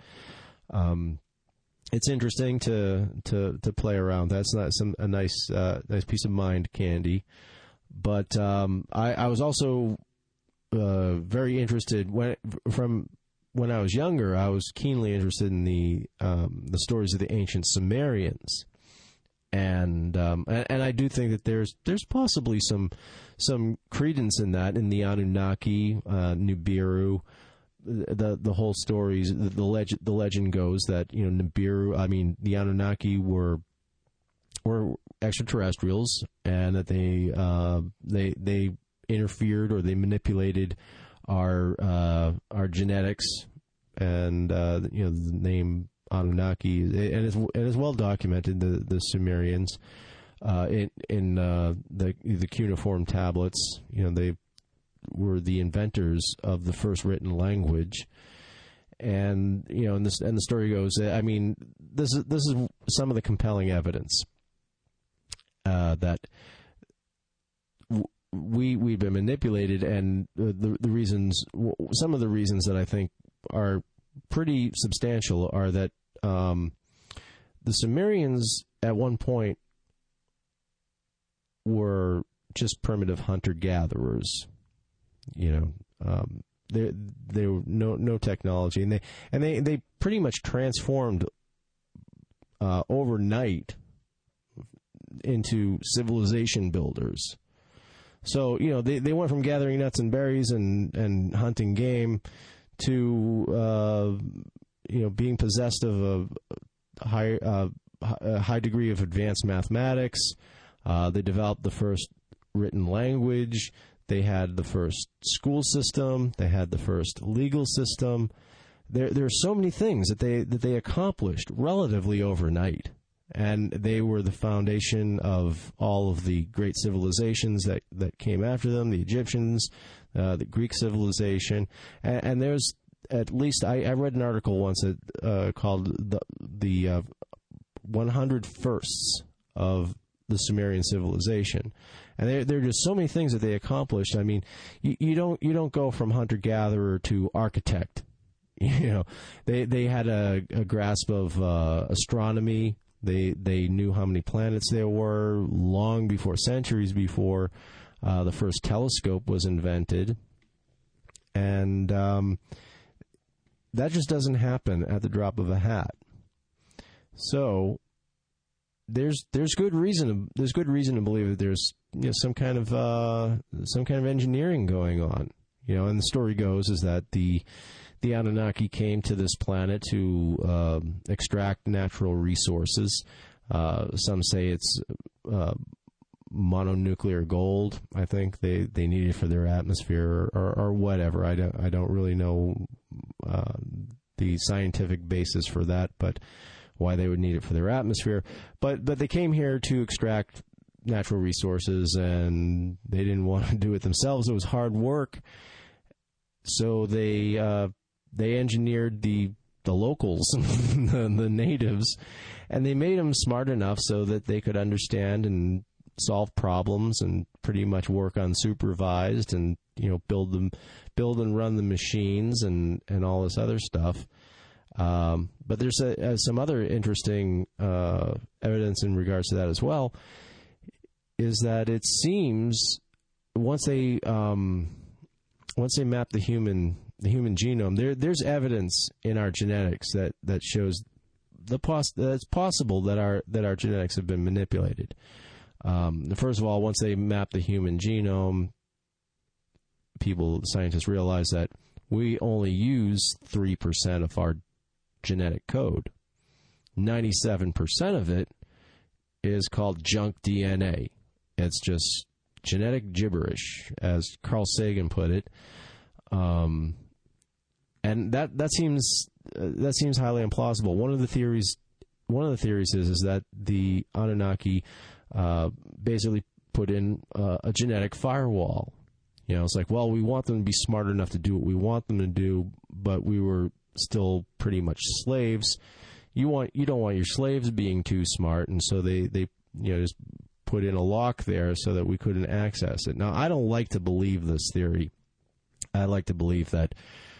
It's interesting to play around. That's not a nice piece of mind candy. But I was also very interested when I was younger. I was keenly interested in the stories of the ancient Sumerians, and I do think that there's possibly some credence in that, in the Anunnaki, Nibiru. The whole stories, the legend goes that Nibiru, the Anunnaki were extraterrestrials, and that they interfered, or they manipulated our genetics, and the name Anunnaki, and is well documented. The Sumerians in the cuneiform tablets, they were the inventors of the first written language, and the story goes, this is some of the compelling evidence that we've been manipulated, and some of the reasons that I think are pretty substantial are that the Sumerians at one point were just primitive hunter-gatherers. There were no technology, and they pretty much transformed overnight into civilization builders. So they went from gathering nuts and berries and hunting game to being possessed of a high degree of advanced mathematics. They developed the first written language. They had the first school system. They had the first legal system. There are so many things that they accomplished relatively overnight, and they were the foundation of all of the great civilizations that came after them. The Egyptians, the Greek civilization, and there's at least I read an article once called the 100 firsts of the Sumerian civilization. And there are just so many things that they accomplished. You don't go from hunter-gatherer to architect. They had a grasp of astronomy. They knew how many planets there were long before, centuries before the first telescope was invented. And that just doesn't happen at the drop of a hat. So there's good reason to believe that there's some kind of engineering going on. And the story goes is that the Anunnaki came to this planet to extract natural resources. Some say it's mononuclear gold. I think they need it for their atmosphere or whatever. I don't really know the scientific basis for that, but why they would need it for their atmosphere. But they came here to extract natural resources, and they didn't want to do it themselves. It was hard work. So they engineered the locals, the natives, and they made them smart enough so that they could understand and solve problems and pretty much work unsupervised, and build and run the machines and all this other stuff. But there's some other interesting evidence in regards to that as well. Is that it seems once they map the human genome, there's evidence in our genetics that shows that it's possible that our genetics have been manipulated. First of all, once they map the human genome, scientists realize that we only use 3% of our genetic code. 97% of it is called junk DNA. It's just genetic gibberish, as Carl Sagan put it. And that seems highly implausible. One of the theories is that the Anunnaki basically put in a genetic firewall. You know, it's like, well, we want them to be smart enough to do what we want them to do, but we were still pretty much slaves. You don't want your slaves being too smart, and so they just put in a lock there so that we couldn't access it. Now, I don't like to believe this theory. I like to believe that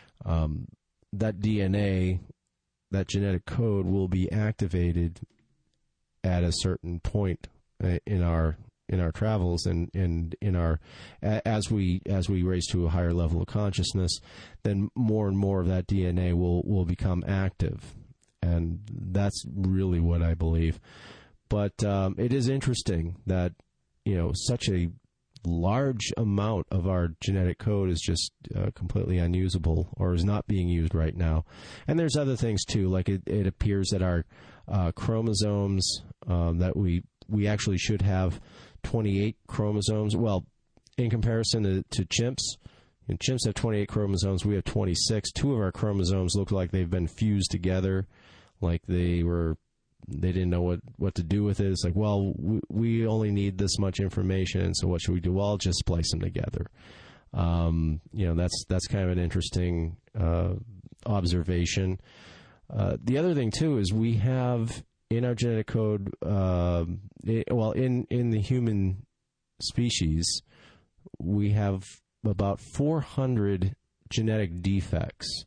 that DNA, that genetic code, will be activated at a certain point in our travels and in our as we raise to a higher level of consciousness. Then more and more of that DNA will become active, and that's really what I believe. But it is interesting that, you know, such a large amount of our genetic code is just completely unusable or is not being used right now. And there's other things too, like it appears that our chromosomes, that we actually should have 28 chromosomes. Well, in comparison to chimps, and chimps have 28 chromosomes, we have 26. 2 of our chromosomes look like they've been fused together, like they didn't know what to do with it. It's like, well, we only need this much information, so what should we do? Well, I'll just splice them together. You know, that's kind of an interesting observation. The other thing, too, is we have in our genetic code, in the human species, we have about 400 genetic defects.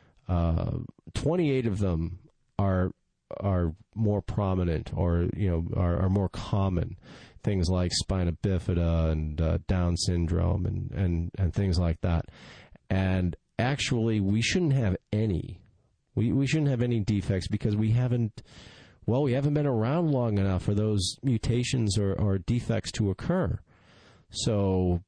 28 of them are more prominent, or, you know, are more common. Things like spina bifida and Down syndrome and things like that. And actually, we shouldn't have any. We shouldn't have any defects because we haven't been around long enough for those mutations or defects to occur. So,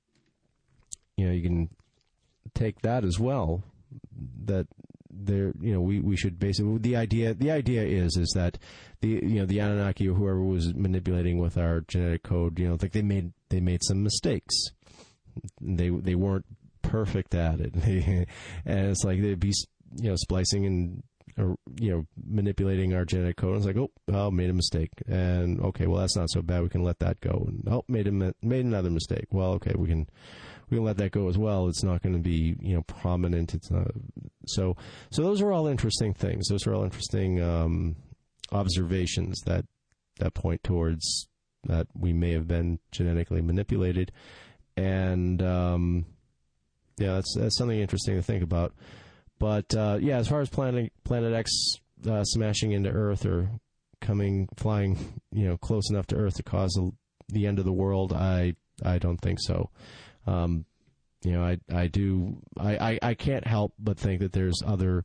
you know, you can take that as well, that there, you know, we should basically, the idea is that the Anunnaki or whoever was manipulating with our genetic code, you know, like they made some mistakes. They weren't perfect at it. And it's like they'd be, you know, splicing and, or, you know, manipulating our genetic code. And it's like, oh, made a mistake. And okay, well, that's not so bad. We can let that go. And made another mistake. Well, okay, we can let that go as well. It's not going to be, you know, prominent. It's not. So those are all interesting things. Those are all interesting observations that point towards that we may have been genetically manipulated. And that's something interesting to think about. But as far as Planet X smashing into Earth or flying, you know, close enough to Earth to cause the end of the world, I don't think so. You know, I can't help but think that there's other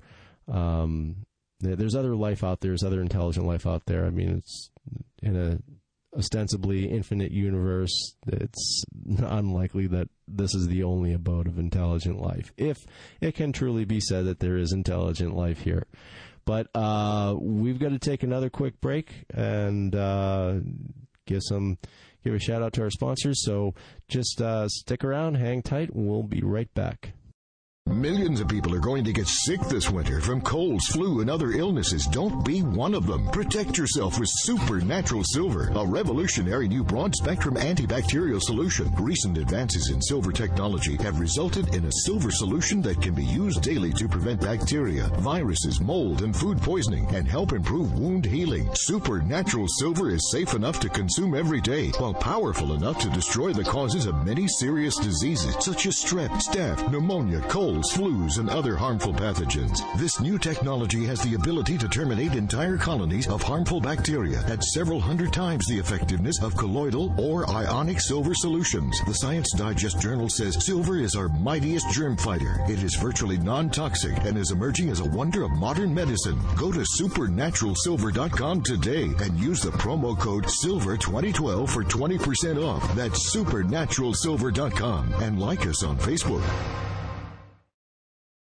life out there, there's other intelligent life out there. I mean, it's in a ostensibly infinite universe. It's unlikely that this is the only abode of intelligent life, if it can truly be said that there is intelligent life here. But we've got to take another quick break and give a shout out to our sponsors. So just stick around, hang tight, and we'll be right back.
Millions of people are going to get sick this winter from colds, flu, and other illnesses. Don't be one of them. Protect yourself with Supernatural Silver, a revolutionary new broad-spectrum antibacterial solution. Recent advances in silver technology have resulted in a silver solution that can be used daily to prevent bacteria, viruses, mold, and food poisoning, and help improve wound healing. Supernatural Silver is safe enough to consume every day, while powerful enough to destroy the causes of many serious diseases, such as strep, staph, pneumonia, colds, flus, and other harmful pathogens. This new technology has the ability to terminate entire colonies of harmful bacteria at several hundred times the effectiveness of colloidal or ionic silver solutions. The Science Digest Journal says silver is our mightiest germ fighter. It is virtually non-toxic and is emerging as a wonder of modern medicine. Go to supernaturalsilver.com today and use the promo code SILVER2012 for 20% off. That's supernaturalsilver.com, and like us on Facebook.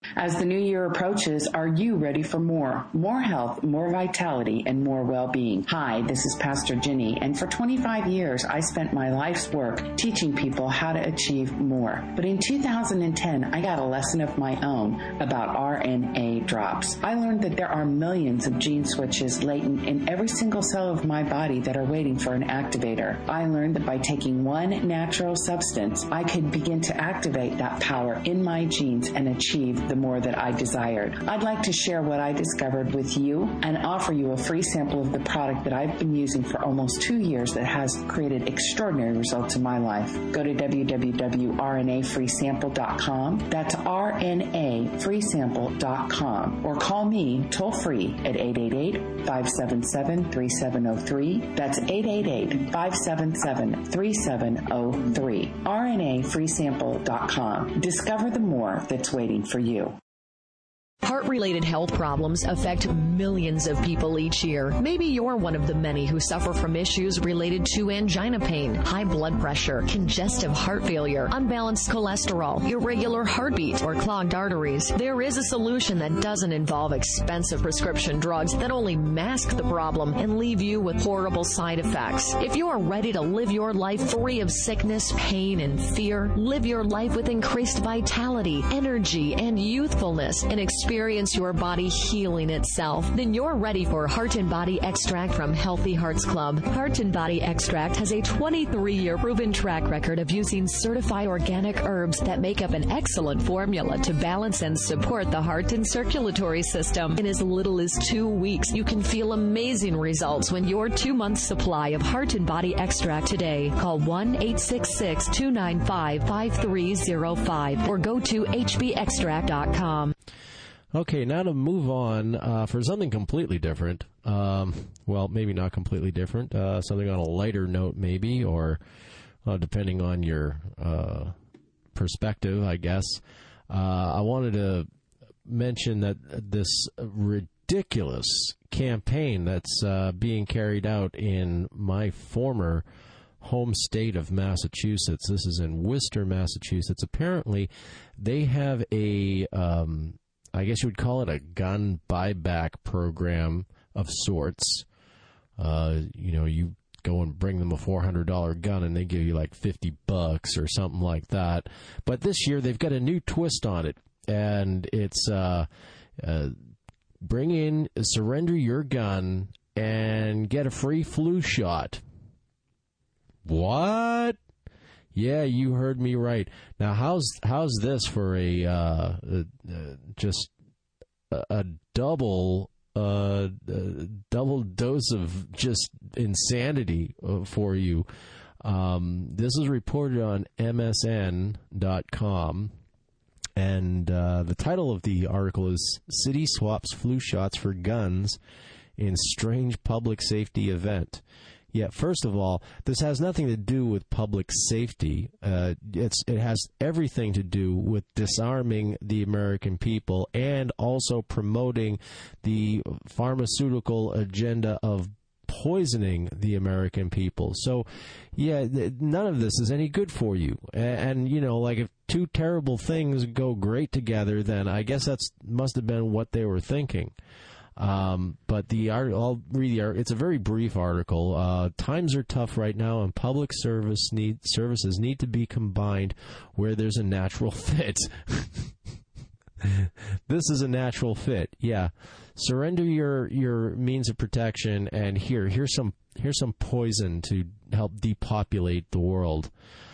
As the new year approaches, are you ready for more? More health, more vitality, and more well-being. Hi, this is Pastor Ginny, and for 25 years, I spent my life's work teaching people how to achieve more. But in 2010, I got a lesson of my own about RNA drops. I learned that there are millions of gene switches latent in every single cell of my body that are waiting for an activator. I learned that by taking one natural substance, I could begin to activate that power in my genes and achieve the more that I desired. I'd like to share what I discovered with you and offer you a free sample of the product that I've been using for almost 2 years that has created extraordinary results in my life. Go to www.rnafreesample.com. That's rnafreesample.com. Or call me toll free at 888-577-3703. That's 888-577-3703. rnafreesample.com. Discover the more that's waiting for you.
Heart-related health problems affect millions of people each year. Maybe you're one of the many who suffer from issues related to angina pain, high blood pressure, congestive heart failure, unbalanced cholesterol, irregular heartbeat, or clogged arteries. There is a solution that doesn't involve expensive prescription drugs that only mask the problem and leave you with horrible side effects. If you are ready to live your life free of sickness, pain, and fear, live your life with increased vitality, energy, and youthfulness, and experience your body healing itself, then you're ready for Heart and Body Extract from Healthy Hearts Club. Heart and Body Extract has a 23-year proven track record of using certified organic herbs that make up an excellent formula to balance and support the heart and circulatory system. In as little as 2 weeks, you can feel amazing results when your 2-month supply of Heart and Body Extract today. Call 1-866-295-5305 or go to hbextract.com.
Okay, now to move on for something completely different. Well, maybe not completely different. Something on a lighter note, maybe, or depending on your perspective, I guess. I wanted to mention that this ridiculous campaign that's being carried out in my former home state of Massachusetts. This is in Worcester, Massachusetts. Apparently, they have a I guess you would call it a gun buyback program of sorts. You go and bring them a $400 gun and they give you like $50 or something like that. But this year they've got a new twist on it, and it's bring in, surrender your gun and get a free flu shot. What? Yeah, you heard me right. Now, how's this for a just a double dose of just insanity for you? This is reported on MSN.com, and the title of the article is "City Swaps Flu Shots for Guns in Strange Public Safety Event." Yeah, first of all, this has nothing to do with public safety. It has everything to do with disarming the American people and also promoting the pharmaceutical agenda of poisoning the American people. So, yeah, none of this is any good for you. And like if two terrible things go great together, then I guess that must have been what they were thinking. But I'll read the article. It's a very brief article. Times are tough right now, and public services need to be combined where there's a natural fit. This is a natural fit. Yeah, surrender your means of protection, and here's some poison to help depopulate the world.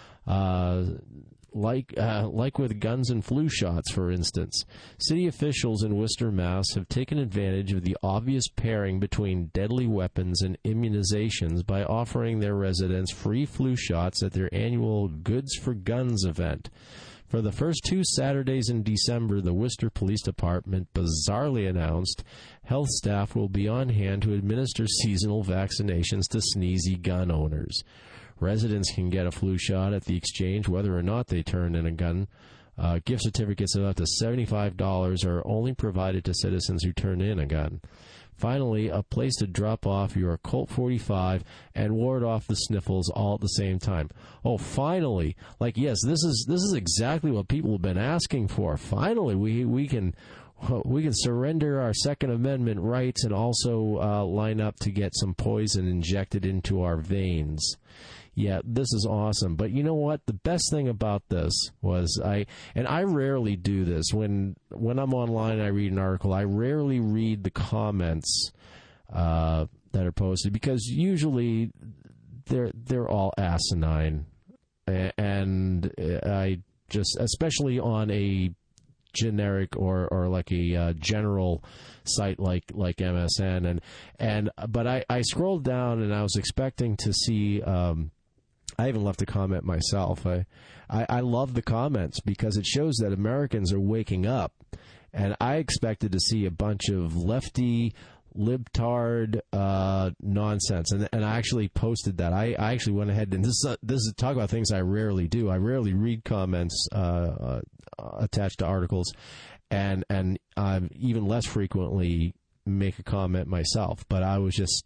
Like with guns and flu shots, for instance. City officials in Worcester, Mass. have taken advantage of the obvious pairing between deadly weapons and immunizations by offering their residents free flu shots at their annual Goods for Guns event. For the first 2 Saturdays in December, the Worcester Police Department bizarrely announced health staff will be on hand to administer seasonal vaccinations to sneezy gun owners. Residents can get a flu shot at the exchange whether or not they turn in a gun. Gift certificates of up to $75 are only provided to citizens who turn in a gun. Finally, a place to drop off your Colt 45 and ward off the sniffles all at the same time. Oh, finally! Like, yes, this is exactly what people have been asking for. Finally, we can surrender our Second Amendment rights and also line up to get some poison injected into our veins. Yeah, this is awesome. But you know what? The best thing about this was I rarely do this. When I'm online and I read an article, I rarely read the comments that are posted because usually they're all asinine. And I just, especially on a generic or like a general site like MSN, but I scrolled down and I was expecting to see. I even left a comment myself. I love the comments because it shows that Americans are waking up, and I expected to see a bunch of lefty libtard nonsense, and I actually posted that. I actually went ahead and this is talk about things I rarely do. I rarely read comments attached to articles, and even less frequently make a comment myself. But I was just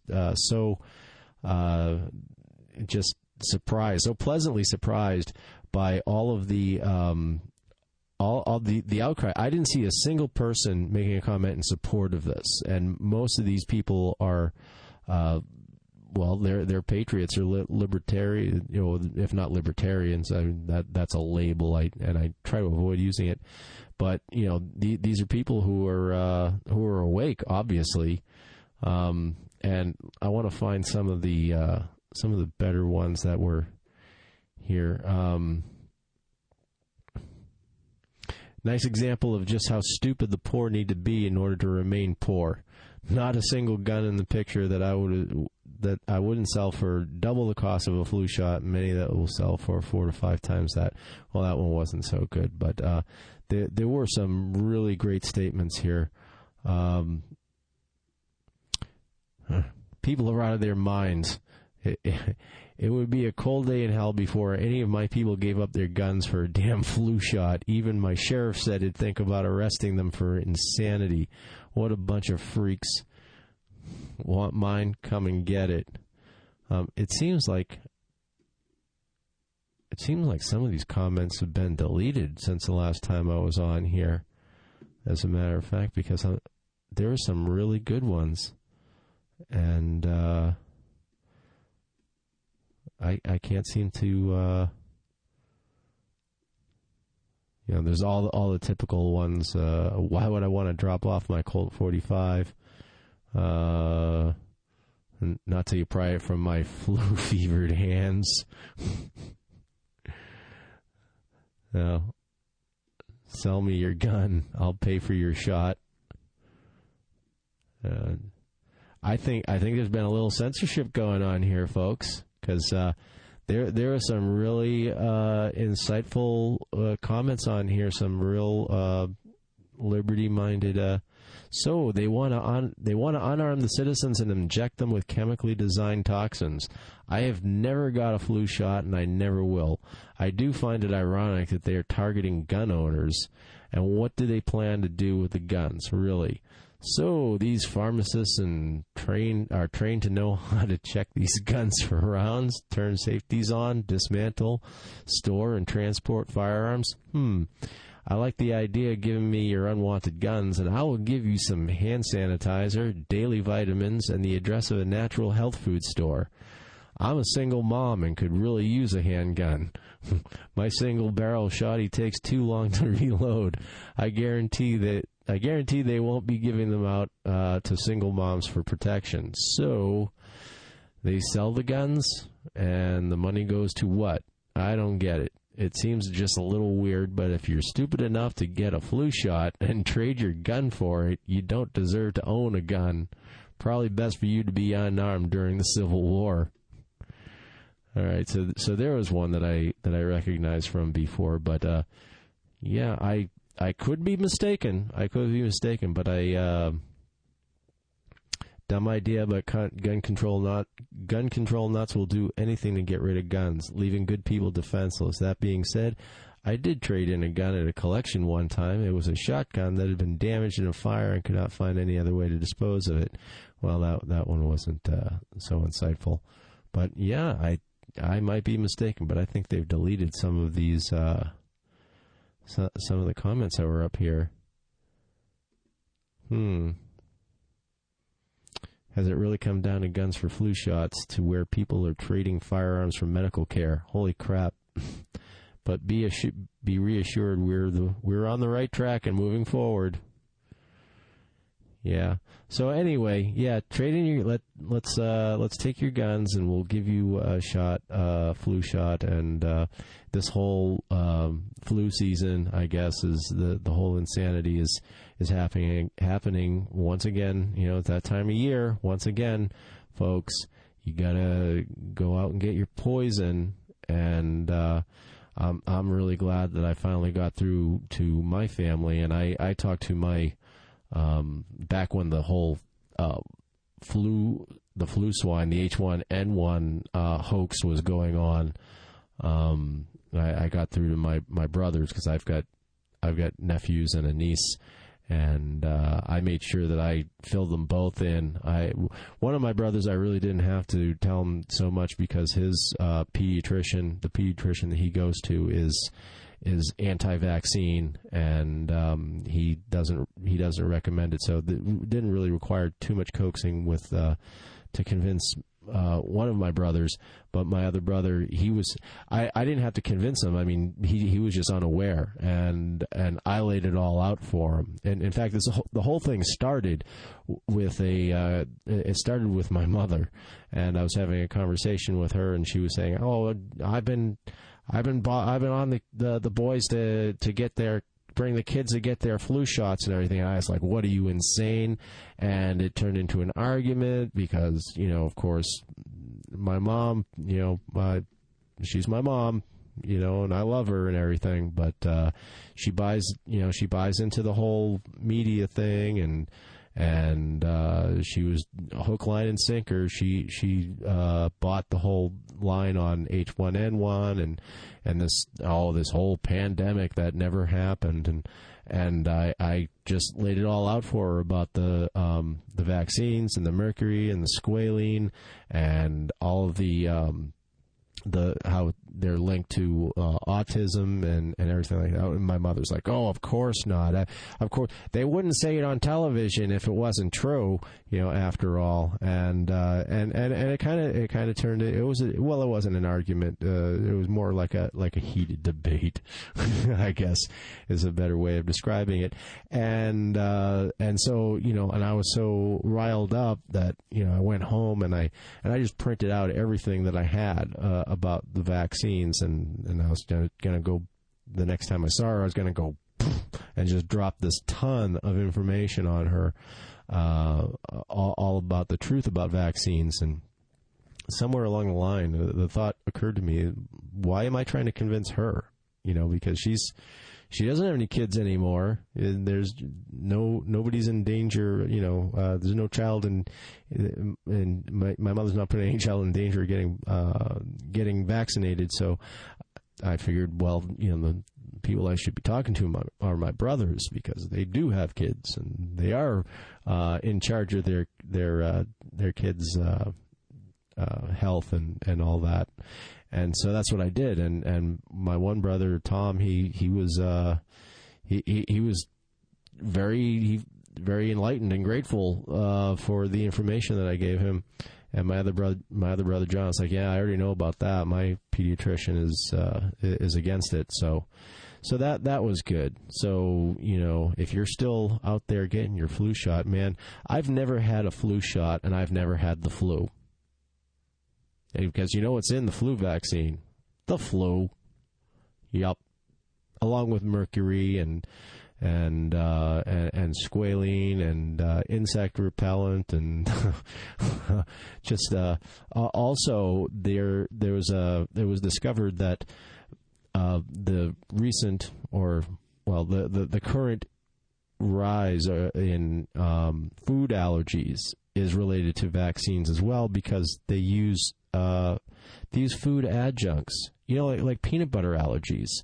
just surprised, so pleasantly surprised by all of the outcry. I didn't see a single person making a comment in support of this, and most of these people are, they're patriots or libertarian, if not libertarians. I mean, that's a label, I try to avoid using it. But these are people who are awake, obviously, and I want to find some of the better ones that were here. Nice example of just how stupid the poor need to be in order to remain poor. Not a single gun in the picture that I wouldn't sell for double the cost of a flu shot. Many that will sell for 4 to 5 times that. Well, that one wasn't so good, but there were some really great statements here. People are out of their minds. It would be a cold day in hell before any of my people gave up their guns for a damn flu shot. Even my sheriff said he'd think about arresting them for insanity. What a bunch of freaks. Want mine? Come and get it. It seems like some of these comments have been deleted since the last time I was on here, as a matter of fact, because there are some really good ones. And I can't seem to, there's all the typical ones. Why would I want to drop off my Colt 45? Not till you pry it from my flu-fevered hands. No. Sell me your gun. I'll pay for your shot. I think there's been a little censorship going on here, folks, because there are some really insightful comments on here, some real liberty-minded. So they want to unarm the citizens and inject them with chemically designed toxins. I have never got a flu shot, and I never will. I do find it ironic that they are targeting gun owners. And what do they plan to do with the guns, really? So these pharmacists are trained to know how to check these guns for rounds, turn safeties on, dismantle, store, and transport firearms. I like the idea of giving me your unwanted guns, and I will give you some hand sanitizer, daily vitamins, and the address of a natural health food store. I'm a single mom and could really use a handgun. My single barrel shotty takes too long to reload. I guarantee they won't be giving them out to single moms for protection. So they sell the guns, and the money goes to what? I don't get it. It seems just a little weird, but if you're stupid enough to get a flu shot and trade your gun for it, you don't deserve to own a gun. Probably best for you to be unarmed during the Civil War. All right, so there was one that I recognized from before, but yeah, I could be mistaken. But dumb idea, but gun control nuts will do anything to get rid of guns, leaving good people defenseless. That being said, I did trade in a gun at a collection one time. It was a shotgun that had been damaged in a fire and could not find any other way to dispose of it. Well, that one wasn't so insightful. But yeah, I might be mistaken, but I think they've deleted some of these, some of the comments that were up here. Has it really come down to guns for flu shots to where people are trading firearms for medical care? Holy crap. But be reassured, we're on the right track and moving forward. Yeah. So anyway, yeah, trade in your let's take your guns and we'll give you a shot, flu shot, and this whole flu season, I guess, is the whole insanity is happening once again. You know, it's that time of year. Once again, folks, you gotta go out and get your poison. And I'm really glad that I finally got through to my family, and I talked to my back when the whole flu swine, the H1N1 hoax was going on. I got through to my brothers because I've got nephews and a niece, and I made sure that I filled them both in. One of my brothers, I really didn't have to tell him so much because his pediatrician, the pediatrician that he goes to, is anti-vaccine, and he doesn't recommend it. So it didn't really require too much coaxing with to convince one of my brothers. But my other brother, I didn't have to convince him. I mean, he was just unaware, and I laid it all out for him. And in fact, the whole thing started with it started with my mother, and I was having a conversation with her, and she was saying, "Oh, I've been on the boys to bring the kids to get their flu shots and everything." And I was like, "What, are you insane?" And it turned into an argument because, you know, of course, my mom, you know, she's my mom, you know, and I love her and everything, but she buys into the whole media thing, and she was hook, line, and sinker. She bought the whole line on H1N1 and this whole pandemic that never happened, and I just laid it all out for her about the vaccines and the mercury and the squalene and all of the how they're linked to autism and everything like that. And my mother's like, "Oh, of course not. Of course they wouldn't say it on television if it wasn't true, you know. After all." And it kind of turned. It wasn't an argument. It was more like a heated debate, I guess, is a better way of describing it. And so, you know, and I was so riled up that, you know, I went home and I just printed out everything that I had about the vaccines, and I was going to go, the next time I saw her, I was going to go and just drop this ton of information on her, all about the truth about vaccines. And somewhere along the line, the thought occurred to me, why am I trying to convince her? You know, because she doesn't have any kids anymore. There's nobody's in danger. You know, there's no child and my mother's not putting any child in danger of getting vaccinated. So I figured, well, you know, the people I should be talking to are my brothers, because they do have kids and they are in charge of their kids' health and all that. And so that's what I did. And my one brother, Tom, he was very enlightened and grateful for the information that I gave him. And my other brother, John, was like, "Yeah, I already know about that. My pediatrician is against it." So that was good. So, you know, if you're still out there getting your flu shot, man, I've never had a flu shot, and I've never had the flu. Because you know what's in the flu vaccine? The flu. Yup. Along with mercury and squalene and insect repellent, and just also there was discovered that the recent, or well, the current rise in food allergies is related to vaccines as well, because they use these food adjuncts, you know, like peanut butter allergies.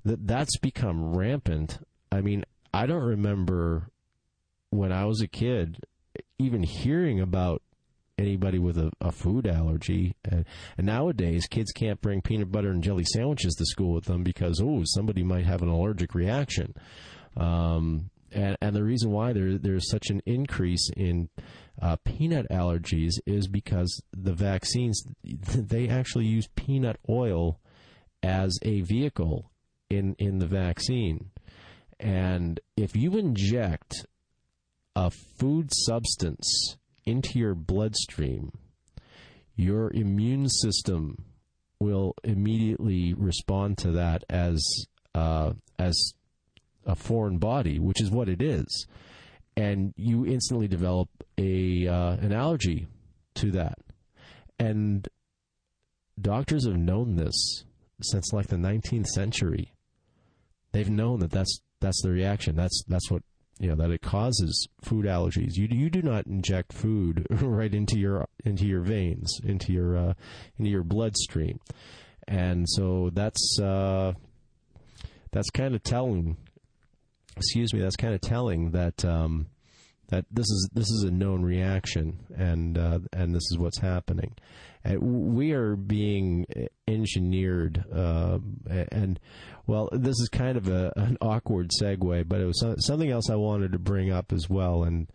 that's become rampant. I mean, I don't remember when I was a kid even hearing about anybody with a food allergy. And nowadays, kids can't bring peanut butter and jelly sandwiches to school with them because, somebody might have an allergic reaction. And the reason why there's such an increase in peanut allergies is because the vaccines, they actually use peanut oil as a vehicle in the vaccine. And if you inject a food substance into your bloodstream, your immune system will immediately respond to that as a foreign body, which is what it is, and you instantly develop an allergy to that. And doctors have known this since like the 19th century. They've known that that's the reaction. That's what, that it causes food allergies. You do not inject food right into your veins, into your bloodstream. And so that's kind of telling. Excuse me. That's kind of telling that that this is a known reaction, and this is what's happening. We are being engineered, and well, this is kind of an awkward segue, but it was something else I wanted to bring up as well. And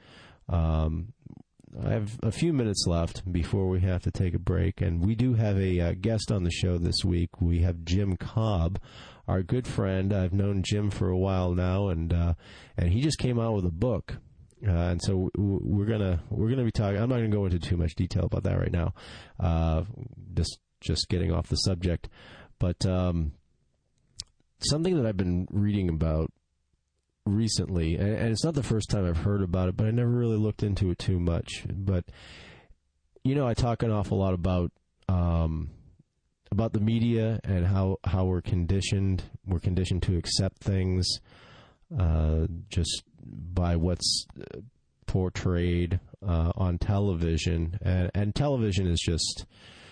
I have a few minutes left before we have to take a break, and we do have a guest on the show this week. We have Jim Cobb, our good friend. I've known Jim for a while now, and he just came out with a book. And so we're gonna be talking. I'm not gonna go into too much detail about that right now. Just getting off the subject, but something that I've been reading about recently, and it's not the first time I've heard about it, but I never really looked into it too much. But I talk an awful lot about the media and how we're conditioned. We're conditioned to accept things just by what's portrayed on television, and television is just,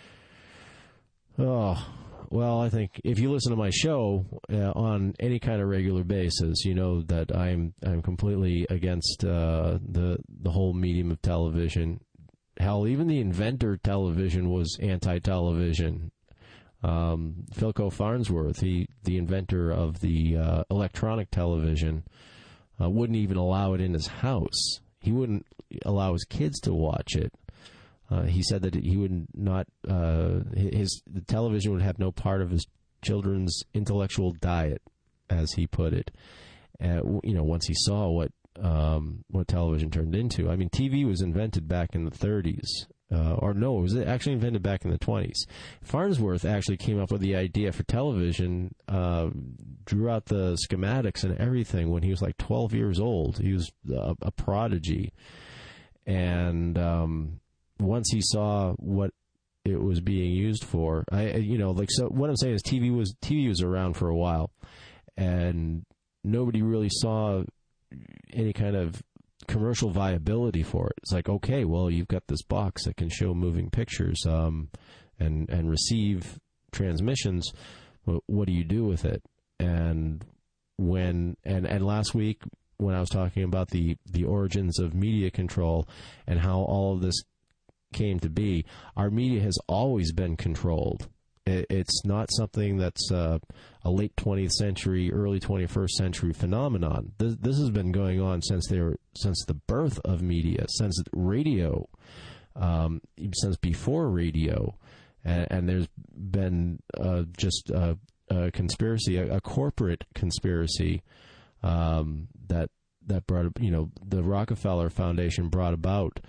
I think if you listen to my show on any kind of regular basis, you know that I'm completely against the whole medium of television. Hell, even the inventor of television was anti-television. Philco Farnsworth, the inventor of the electronic television, wouldn't even allow it in his house. He wouldn't allow his kids to watch it. He said that he would not. The television would have no part of his children's intellectual diet, as he put it. Once he saw what television turned into. I mean, TV was invented back in the 30s. It was actually invented back in the 20s. Farnsworth actually came up with the idea for television, drew out the schematics and everything when he was like 12 years old. He was a prodigy. And once he saw what it was being used for, so what I'm saying is TV was around for a while, and nobody really saw any kind of commercial viability for it. It's like, okay, well, you've got this box that can show moving pictures and receive transmissions. What do you do with it? And last week when I was talking about the origins of media control and how all of this came to be, our media has always been controlled. It's not something that's a late 20th century, early 21st century phenomenon. This has been going on since the birth of media, since radio, since before radio, and there's been just a conspiracy, a corporate conspiracy that brought, the Rockefeller Foundation brought about.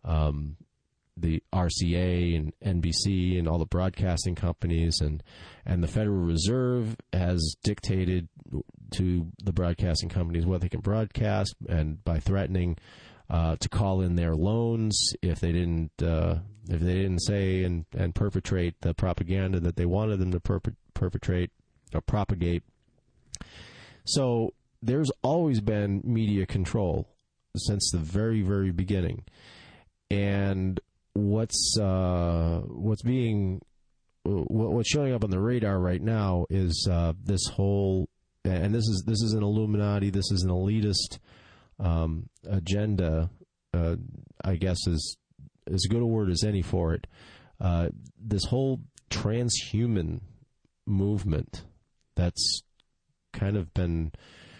The RCA and NBC and all the broadcasting companies and the Federal Reserve has dictated to the broadcasting companies what they can broadcast, and by threatening to call in their loans if they didn't say and perpetrate the propaganda that they wanted them to perpetrate or propagate. So there's always been media control since the very, very beginning, and what's showing up on the radar right now is this whole and this is an Illuminati, this is an elitist agenda, I guess is as good a word as any for it. This whole transhuman movement that's kind of been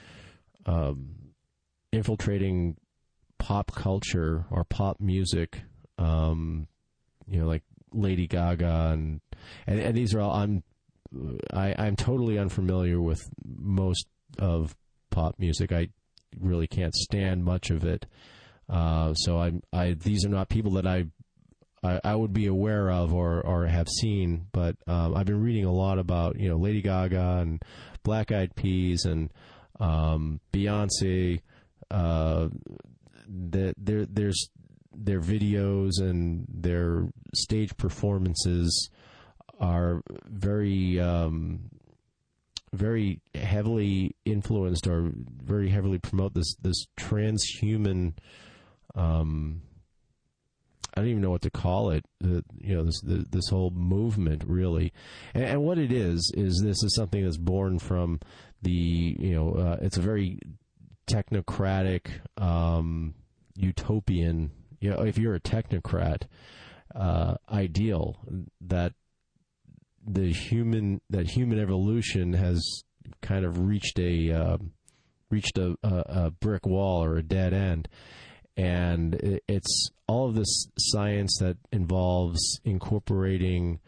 infiltrating pop culture or pop music, like Lady Gaga and these are all. I'm totally unfamiliar with most of pop music. I really can't stand much of it. So these are not people that I would be aware of or have seen, but I've been reading a lot about Lady Gaga and Black Eyed Peas and Beyonce. Their videos and their stage performances are very very heavily influenced or very heavily promote this transhuman. I don't even know what to call it. This whole movement, really, and what it is this is something that's born from the it's a very technocratic, utopian. If you're a technocrat, ideal that human evolution has kind of reached a brick wall or a dead end. And it's all of this science that involves incorporating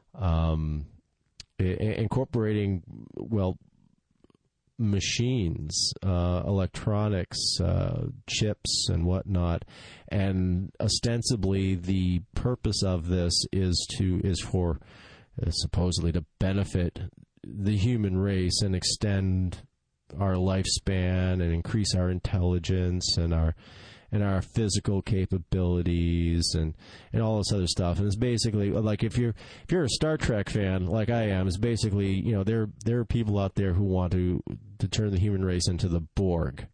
machines, electronics, chips, and whatnot. And ostensibly, the purpose of this is for supposedly to benefit the human race and extend our lifespan and increase our intelligence and our physical capabilities and all this other stuff. And it's basically like if you're a Star Trek fan like I am, it's basically there are people out there who want to turn the human race into the Borg,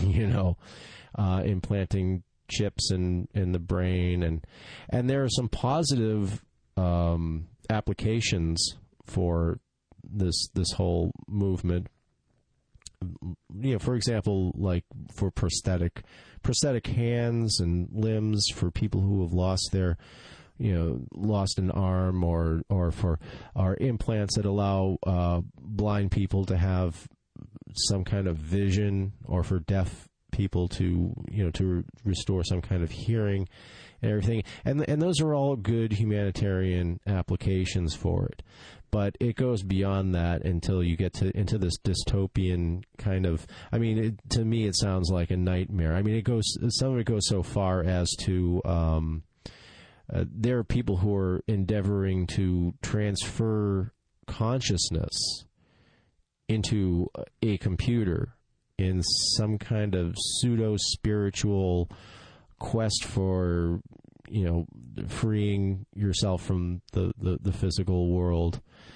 implanting chips in the brain and there are some positive applications for this whole movement. For example, like for prosthetic hands and limbs for people who have lost lost an arm, or for our implants that allow blind people to have some kind of vision, or for deaf people to restore some kind of hearing and everything. And those are all good humanitarian applications for it. But it goes beyond that until you get into this dystopian kind of. I mean, to me, it sounds like a nightmare. I mean, some of it goes so far as to there are people who are endeavoring to transfer consciousness into a computer in some kind of pseudo-spiritual quest for freeing yourself from the physical world.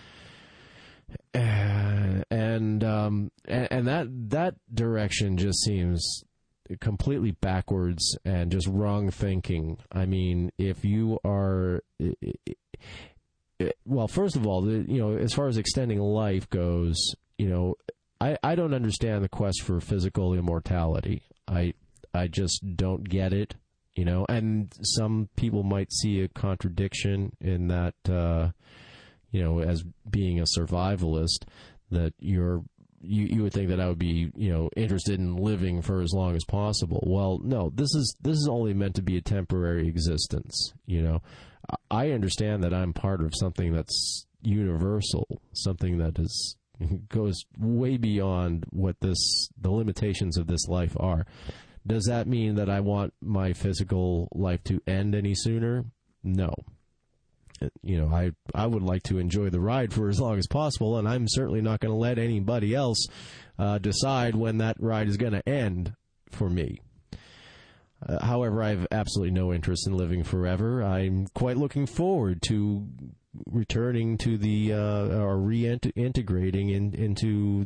And that direction just seems completely backwards and just wrong thinking. I mean, if you are, well, first of all, as far as extending life goes, I don't understand the quest for physical immortality. I just don't get it, and some people might see a contradiction in that, as being a survivalist, that you would think that I would be, interested in living for as long as possible. Well, no, this is only meant to be a temporary existence. I understand that I'm part of something that's universal, something that goes way beyond what the limitations of this life are. Does that mean that I want my physical life to end any sooner? No. I would like to enjoy the ride for as long as possible, and I'm certainly not going to let anybody else decide when that ride is going to end for me. However, I have absolutely no interest in living forever. I'm quite looking forward to returning to the or reintegrating into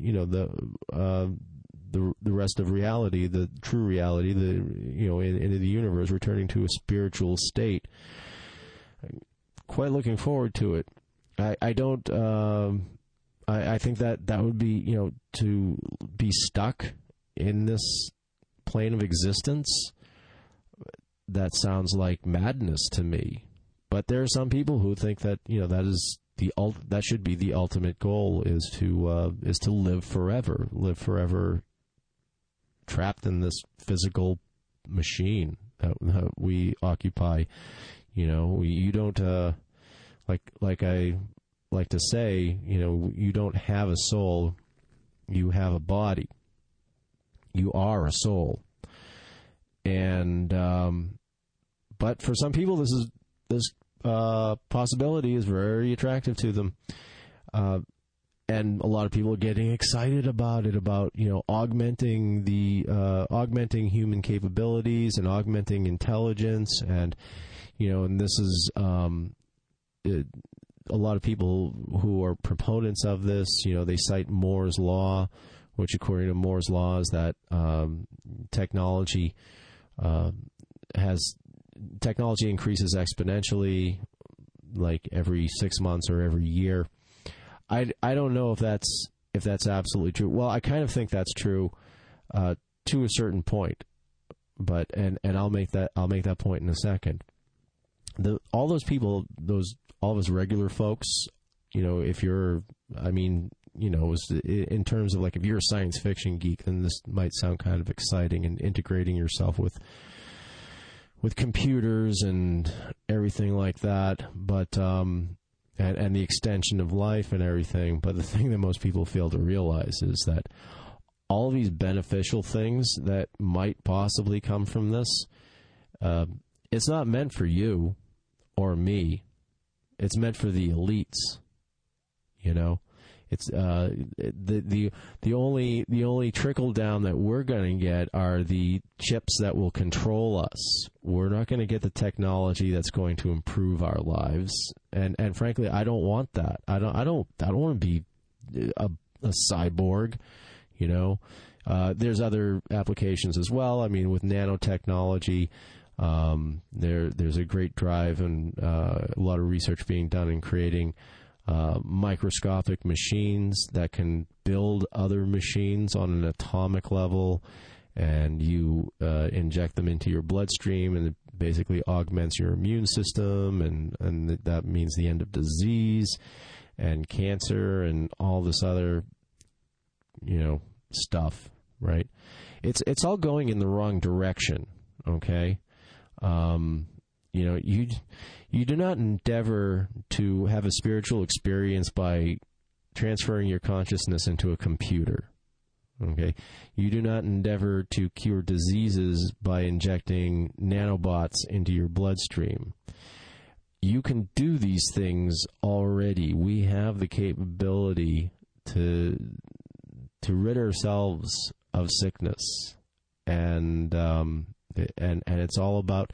the rest of reality, the true reality, into the universe, returning to a spiritual state. Quite looking forward to it. I don't I think that would be, to be stuck in this plane of existence. That sounds like madness to me. But there are some people who think that, that should be the ultimate goal, is to live forever, trapped in this physical machine that we occupy. You don't, like I like to say, you don't have a soul, you have a body. You are a soul. And, but for some people, this possibility is very attractive to them. And a lot of people are getting excited about it, about, augmenting human capabilities and augmenting intelligence. And, and this is, a lot of people who are proponents of this, they cite Moore's Law, which according to Moore's Law is that technology increases exponentially, like every 6 months or every year. I don't know if that's absolutely true. Well, I kind of think that's true to a certain point, but and I'll make that point in a second. All those people, all those regular folks, if you're, in terms of like, if you're a science fiction geek, then this might sound kind of exciting, and integrating yourself with computers and everything like that, but and the extension of life and everything. But the thing that most people fail to realize is that all of these beneficial things that might possibly come from this, it's not meant for you or me. It's meant for the elites. It's the only trickle down that we're going to get are the chips that will control us. We're not going to get the technology that's going to improve our lives. And frankly, I don't want that. I don't want to be a cyborg. There's other applications as well. I mean, with nanotechnology, there's a great drive and a lot of research being done in creating microscopic machines that can build other machines on an atomic level, and you inject them into your bloodstream, and it basically augments your immune system, and that means the end of disease and cancer and all this other stuff, right? It's all going in the wrong direction, okay? You do not endeavor to have a spiritual experience by transferring your consciousness into a computer. Okay? You do not endeavor to cure diseases by injecting nanobots into your bloodstream. You can do these things already. We have the capability to rid ourselves of sickness, and it's all about,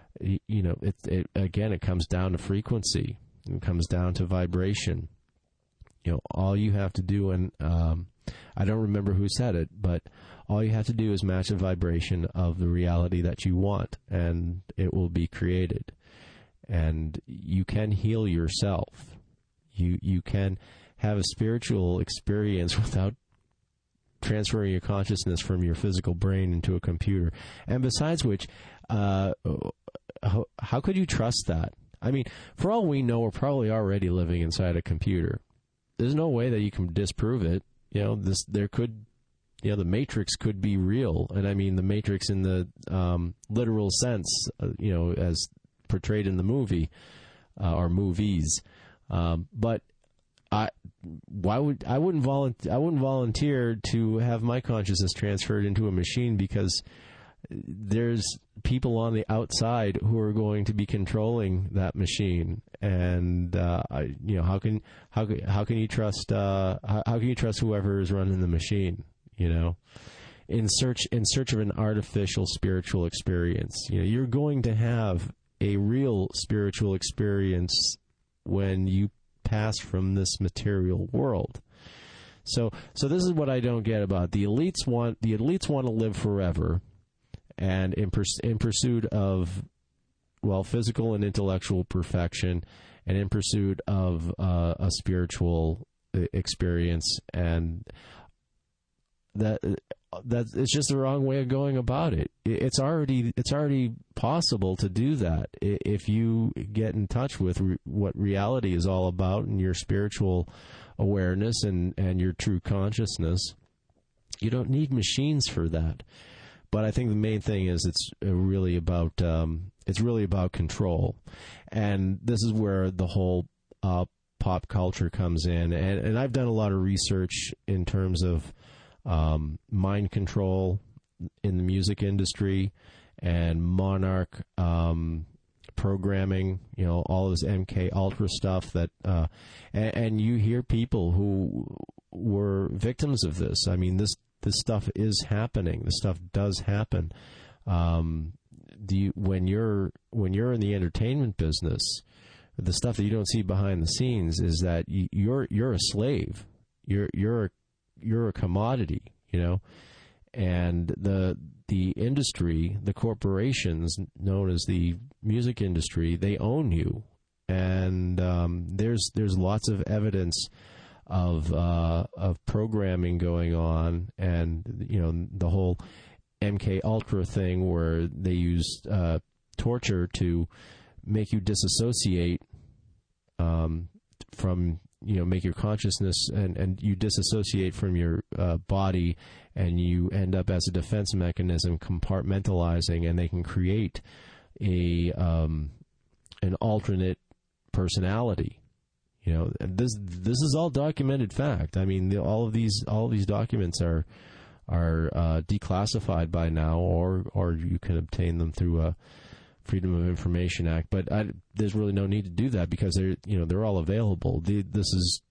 it comes down to frequency. It comes down to vibration. All you have to do, and I don't remember who said it, but all you have to do is match the vibration of the reality that you want, and it will be created. And you can heal yourself. You can have a spiritual experience without transferring your consciousness from your physical brain into a computer. And besides which, how could you trust that? I mean, for all we know, we're probably already living inside a computer. There's no way that you can disprove it. The Matrix could be real. And I mean the Matrix in the literal sense, as portrayed in the movie or movies. But I wouldn't volunteer to have my consciousness transferred into a machine, because there's people on the outside who are going to be controlling that machine, and how can you trust whoever is running the machine? In search of an artificial spiritual experience, you're going to have a real spiritual experience when you pass from this material world. So this is what I don't get about the elites. Want to live forever, and in pursuit of physical and intellectual perfection, and in pursuit of a spiritual experience, and that it's just the wrong way of going about it. It's already possible to do that if you get in touch with what reality is all about and your spiritual awareness and your true consciousness. You don't need machines for that. But I think the main thing is it's really about control, and this is where the whole pop culture comes in. And I've done a lot of research in terms of mind control in the music industry and Monarch programming, all this MK Ultra stuff that, and you hear people who were victims of this. I mean, this stuff is happening. This stuff does happen. When you're in the entertainment business, the stuff that you don't see behind the scenes is that you're a slave. You're a commodity, and the industry, the corporations known as the music industry, they own you. And there's lots of evidence of programming going on, and the whole MK Ultra thing where they used torture to make you disassociate from make your consciousness and you disassociate from your body, and you end up as a defense mechanism compartmentalizing, and they can create an alternate personality. This is all documented fact. I mean, all of these documents are declassified by now, or you can obtain them through a Freedom of Information Act. But there's really no need to do that because they're all available. This is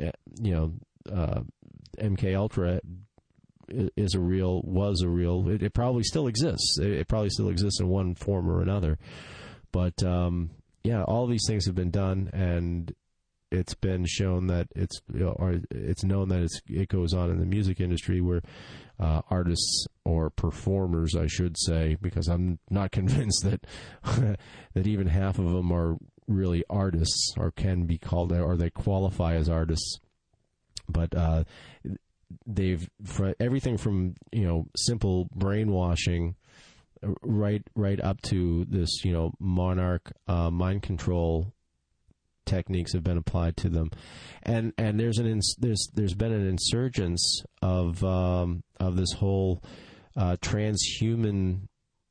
MK Ultra was a real. It probably still exists. It probably still exists in one form or another. But all these things have been done, and it's been shown that it's known that it goes on in the music industry where artists or performers, I should say, because I'm not convinced that that even half of them are really artists or can be called, or they qualify as artists. But they've everything from simple brainwashing right up to this Monarch mind control techniques have been applied to them, and there's been an insurgence of this whole transhuman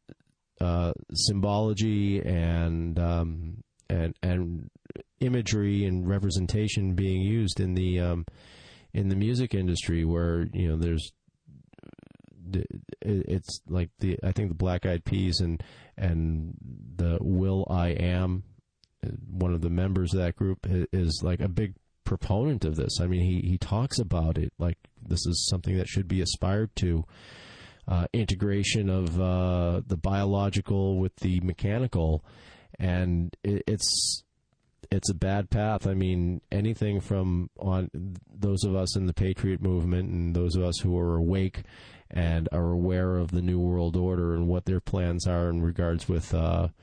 symbology and imagery and representation being used in the music industry, where it's like I think the Black Eyed Peas and the will.i.am, one of the members of that group, is like a big proponent of this. I mean, he talks about it like this is something that should be aspired to. Integration of the biological with the mechanical, and it's a bad path. I mean, anything from on those of us in the Patriot movement and those of us who are awake and are aware of the New World Order and what their plans are in regards with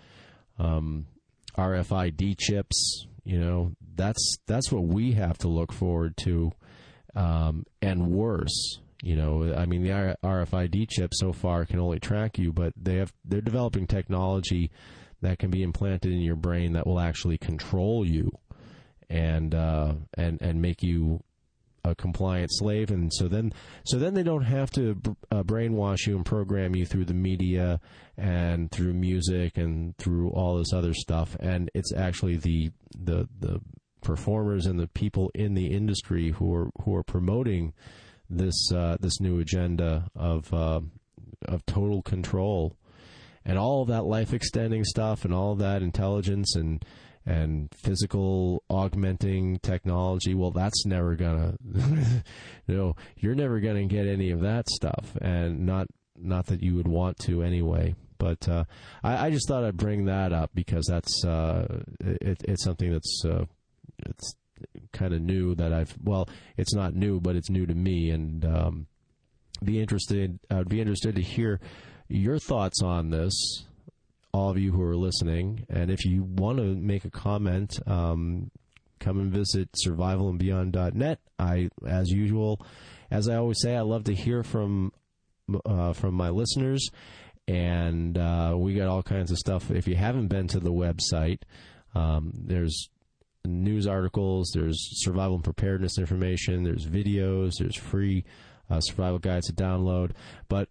RFID chips, that's what we have to look forward to, and worse. I mean, the RFID chip so far can only track you, but they're developing technology that can be implanted in your brain that will actually control you and make you a compliant slave. And so then they don't have to brainwash you and program you through the media and through music and through all this other stuff. And it's actually the performers and the people in the industry who are promoting this new agenda of total control, and all of that life extending stuff and all of that intelligence and physical augmenting technology. Well, that's never gonna you're never gonna get any of that stuff, and not that you would want to anyway. But I just thought I'd bring that up because that's it's something that's it's kind of new that it's not new, but it's new to me, and I'd be interested to hear your thoughts on this, all of you who are listening. And if you want to make a comment, come and visit survivalandbeyond.net. As usual, as I always say, I love to hear from my listeners, and we got all kinds of stuff. If you haven't been to the website, there's news articles, there's survival and preparedness information, there's videos, there's free survival guides to download. But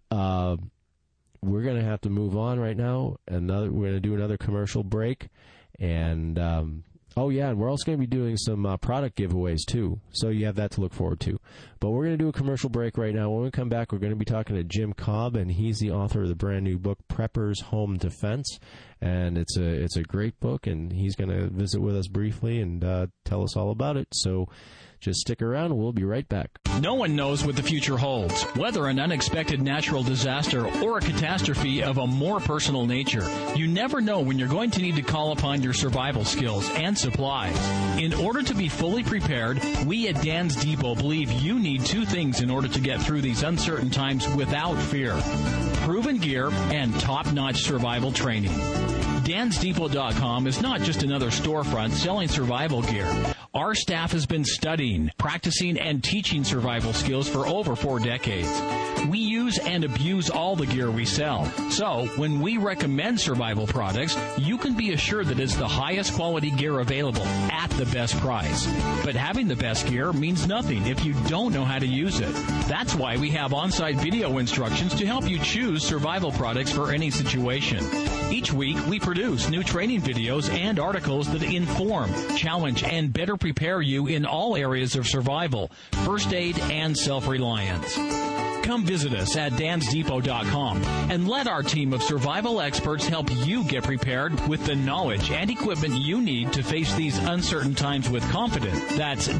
we're going to have to move on right now. We're going to do another commercial break, and and we're also going to be doing some product giveaways too, so you have that to look forward to. But we're going to do a commercial break right now. When we come back, we're going to be talking to Jim Cobb, and he's the author of the brand new book, Prepper's Home Defense, and it's a great book, and he's going to visit with us briefly and tell us all about it. So just stick around, and we'll be right back.
No one knows what the future holds, whether an unexpected natural disaster or a catastrophe of a more personal nature. You never know when you're going to need to call upon your survival skills and supplies. In order to be fully prepared, we at Dan's Depot believe you need two things in order to get through these uncertain times without fear: proven gear and top-notch survival training. DansDepot.com is not just another storefront selling survival gear. Our staff has been studying, practicing, and teaching survival skills for over 4 decades. We use and abuse all the gear we sell. So, when we recommend survival products, you can be assured that it's the highest quality gear available at the best price. But having the best gear means nothing if you don't know how to use it. That's why we have on-site video instructions to help you choose survival products for any situation. Each week, we produce new training videos and articles that inform, challenge, and better prepare you in all areas of survival, first aid, and self-reliance. Come visit us at dansdepot.com and let our team of survival experts help you get prepared with the knowledge and equipment you need to face these uncertain times with confidence. That's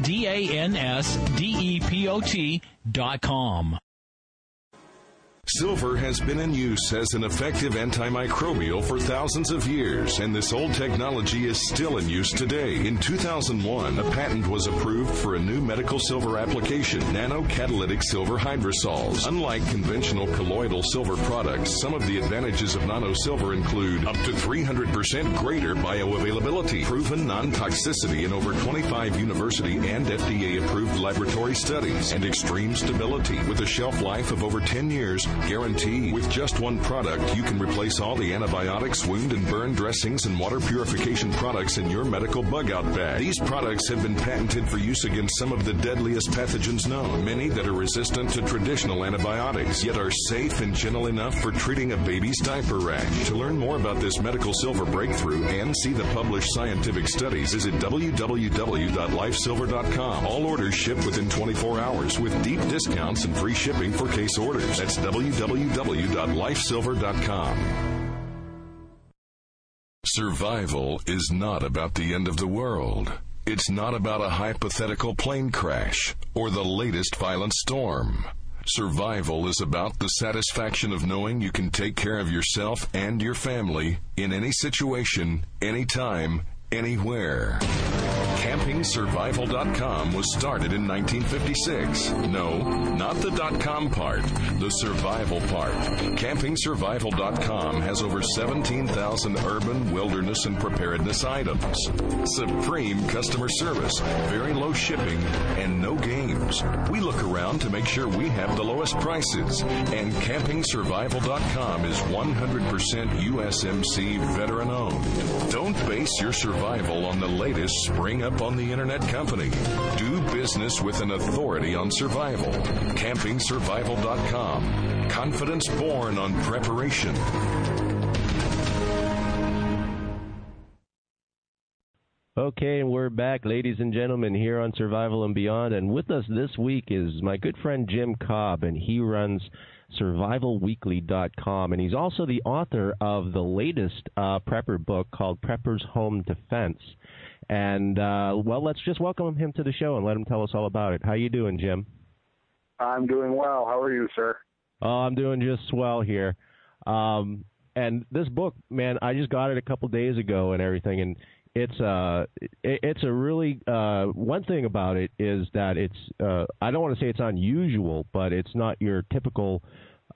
DANSDEPOT.com.
Silver has been in use as an effective antimicrobial for thousands of years, and this old technology is still in use today. In 2001, a patent was approved for a new medical silver application, nanocatalytic silver hydrosols. Unlike conventional colloidal silver products, some of the advantages of nano silver include up to 300% greater bioavailability, proven non-toxicity in over 25 university and FDA-approved laboratory studies, and extreme stability with a shelf life of over 10 years. Guarantee. With just one product, you can replace all the antibiotics, wound and burn dressings, and water purification products in your medical bug-out bag. These products have been patented for use against some of the deadliest pathogens known, many that are resistant to traditional antibiotics, yet are safe and gentle enough for treating a baby's diaper rash. To learn more about this medical silver breakthrough and see the published scientific studies, visit www.lifesilver.com. All orders ship within 24 hours with deep discounts and free shipping for case orders. That's www.lifesilver.com. Survival is not about the end of the world. It's not about a hypothetical plane crash or the latest violent storm. Survival is about the satisfaction of knowing you can take care of yourself and your family in any situation, anytime, anywhere. CampingSurvival.com was started in 1956. No, not the .com part, the survival part. CampingSurvival.com has over 17,000 urban, wilderness, and preparedness items. Supreme customer service, very low shipping, and no games. We look around to make sure we have the lowest prices. And CampingSurvival.com is 100% USMC veteran-owned. Don't base your survival on the latest spring up on the internet company. Do business with an authority on survival. CampingSurvival.com. Confidence born on preparation.
Okay, and we're back, ladies and gentlemen, here on Survival and Beyond. And with us this week is my good friend Jim Cobb, and he runs survivalweekly.com, and he's also the author of the latest prepper book called Prepper's Home Defense. And, well, let's just welcome him to the show and let him tell us all about it. How you doing, Jim?
I'm doing well. How are you, sir?
Oh, I'm doing just swell here. And this book, man, I just got it a couple days ago and everything, and it's a really one thing about it is that it's I don't want to say it's unusual, but it's not your typical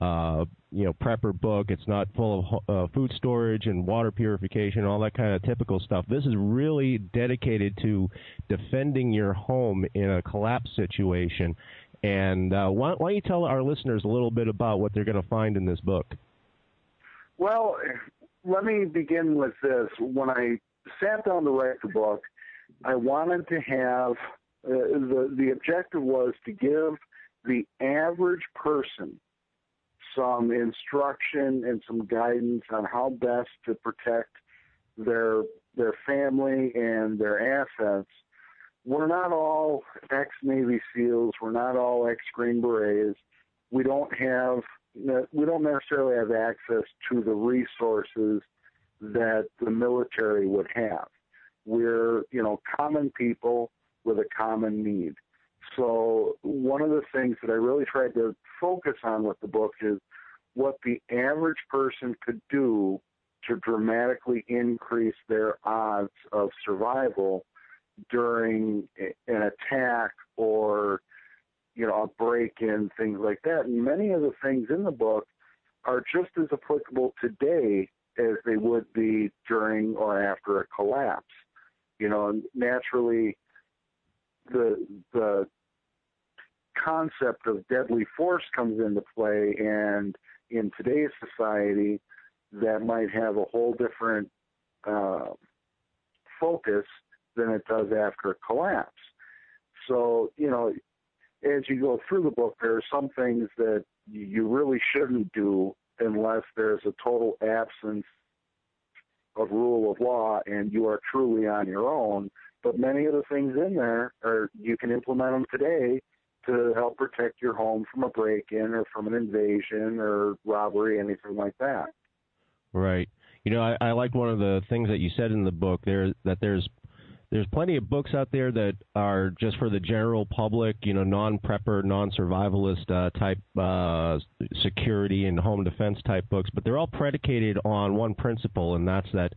prepper book. It's not full of food storage and water purification, all that kind of typical stuff. This is really dedicated to defending your home in a collapse situation. And why don't you tell our listeners a little bit about what they're going to find in this book?
Well, let me begin with this. When I sat down to write the book, I wanted to have the objective was to give the average person some instruction and some guidance on how best to protect their family and their assets. We're not all ex-Navy SEALs. We're not all ex-Green Berets. We don't necessarily have access to the resources that the military would have. We're, common people with a common need. So one of the things that I really tried to focus on with the book is what the average person could do to dramatically increase their odds of survival during an attack or, a break-in, things like that. And many of the things in the book are just as applicable today as they would be during or after a collapse. Naturally, the concept of deadly force comes into play, and in today's society, that might have a whole different focus than it does after a collapse. So, as you go through the book, there are some things that you really shouldn't do unless there's a total absence of rule of law and you are truly on your own. But many of the things in there you can implement them today to help protect your home from a break-in or from an invasion or robbery, anything like that. Right.
I like one of the things that you said in the book there, that there's plenty of books out there that are just for the general public, non-prepper, non-survivalist type security and home defense type books, but they're all predicated on one principle, and that's that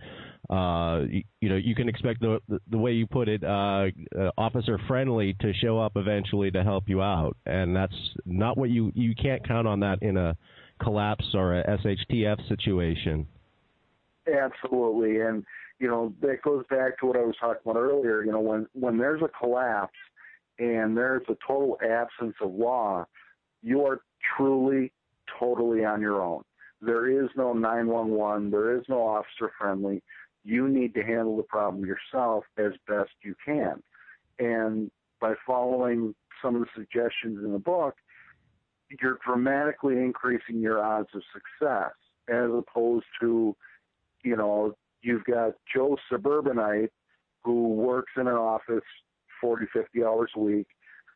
you can expect the way you put it, officer friendly to show up eventually to help you out, and that's not what you can't count on that in a collapse or a SHTF situation.
Absolutely, and that goes back to what I was talking about earlier. When there's a collapse and there's a total absence of law, you are truly, totally on your own. There is no 911. There is no officer friendly. You need to handle the problem yourself as best you can. And by following some of the suggestions in the book, you're dramatically increasing your odds of success, as opposed to, you've got Joe Suburbanite who works in an office 40, 50 hours a week,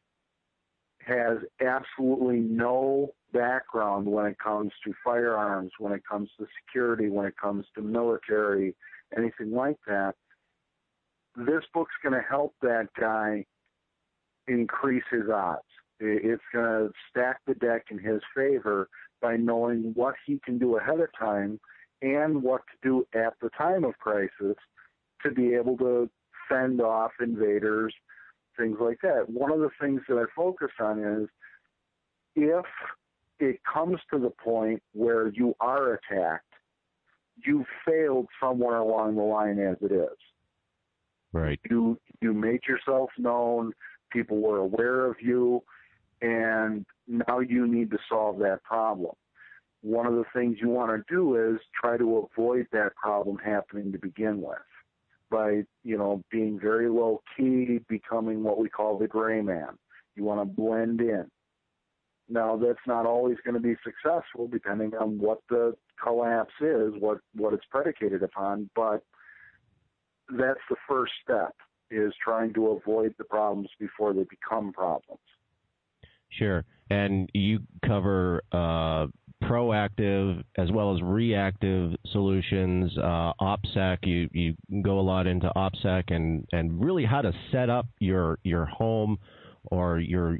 has absolutely no background when it comes to firearms, when it comes to security, when it comes to military, anything like that. This book's going to help that guy increase his odds. It's going to stack the deck in his favor by knowing what he can do ahead of time and what to do at the time of crisis to be able to fend off invaders, things like that. One of the things that I focus on is if it comes to the point where you are attacked, you failed somewhere along the line as it is.
Right.
You made yourself known, people were aware of you, and now you need to solve that problem. One of the things you want to do is try to avoid that problem happening to begin with by, being very low key, becoming what we call the gray man. You want to blend in. Now, that's not always going to be successful depending on what the collapse is, what it's predicated upon, but that's the first step, is trying to avoid the problems before they become problems.
Sure. And you cover proactive as well as reactive solutions, OPSEC. You go a lot into OPSEC and really how to set up your home or your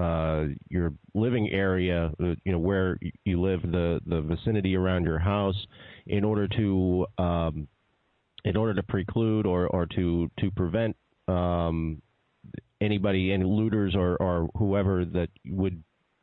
living area, where you live, the vicinity around your house, in order to preclude or to prevent anybody, any looters or whoever that would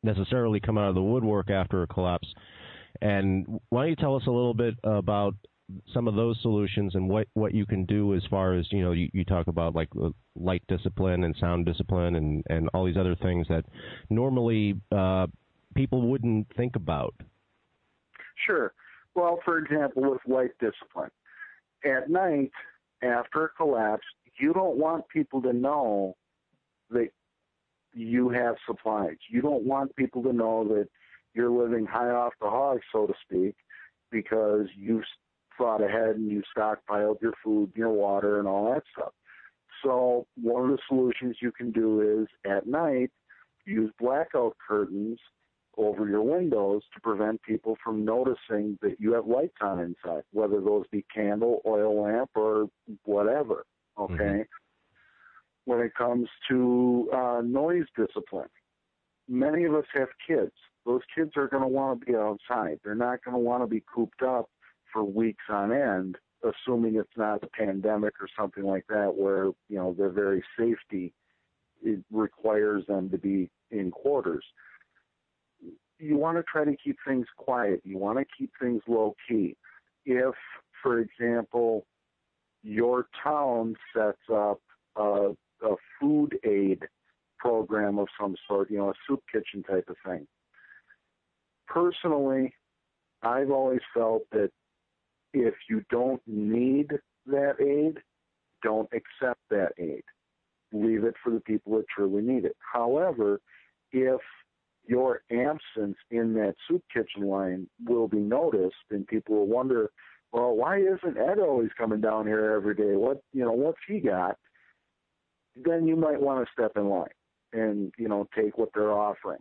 necessarily come out of the woodwork after a collapse. And why don't you tell us a little bit about some of those solutions and what you can do as far as, you talk about like light discipline and sound discipline and all these other things that normally people wouldn't think about.
Sure. Well, for example, with light discipline, at night after a collapse, you don't want people to know that you have supplies. You don't want people to know that you're living high off the hog, so to speak, because you've thought ahead and you stockpiled your food, your water, and all that stuff. So one of the solutions you can do is at night use blackout curtains over your windows to prevent people from noticing that you have lights on inside, whether those be candle, oil lamp, or whatever, okay? Mm-hmm. When it comes to noise discipline, many of us have kids. Those kids are going to want to be outside. They're not going to want to be cooped up for weeks on end, assuming it's not a pandemic or something like that where, their very safety, it requires them to be in quarters. You want to try to keep things quiet. You want to keep things low-key. If, for example, your town sets up a food aid program of some sort, a soup kitchen type of thing. Personally, I've always felt that if you don't need that aid, don't accept that aid. Leave it for the people that truly need it. However, if your absence in that soup kitchen line will be noticed and people will wonder, well, why isn't Ed always coming down here every day? What's he got? Then you might want to step in line and, take what they're offering.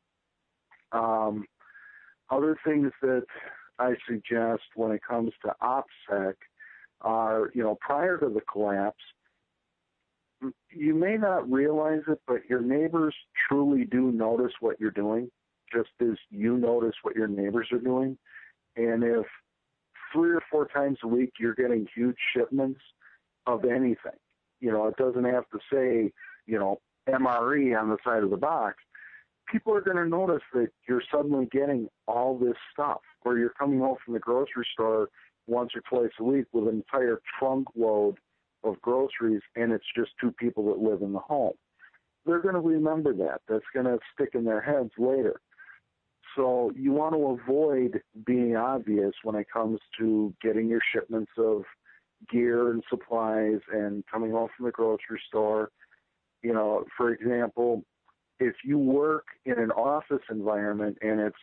Other things that I suggest when it comes to OPSEC are, prior to the collapse, you may not realize it, but your neighbors truly do notice what you're doing, just as you notice what your neighbors are doing. And if 3 or 4 times a week you're getting huge shipments of anything, it doesn't have to say, MRE on the side of the box. People are going to notice that you're suddenly getting all this stuff, or you're coming home from the grocery store once or twice a week with an entire trunk load of groceries, and it's just 2 people that live in the home. They're going to remember that. That's going to stick in their heads later. So you want to avoid being obvious when it comes to getting your shipments of gear and supplies and coming home from the grocery store. For example, if you work in an office environment and it's,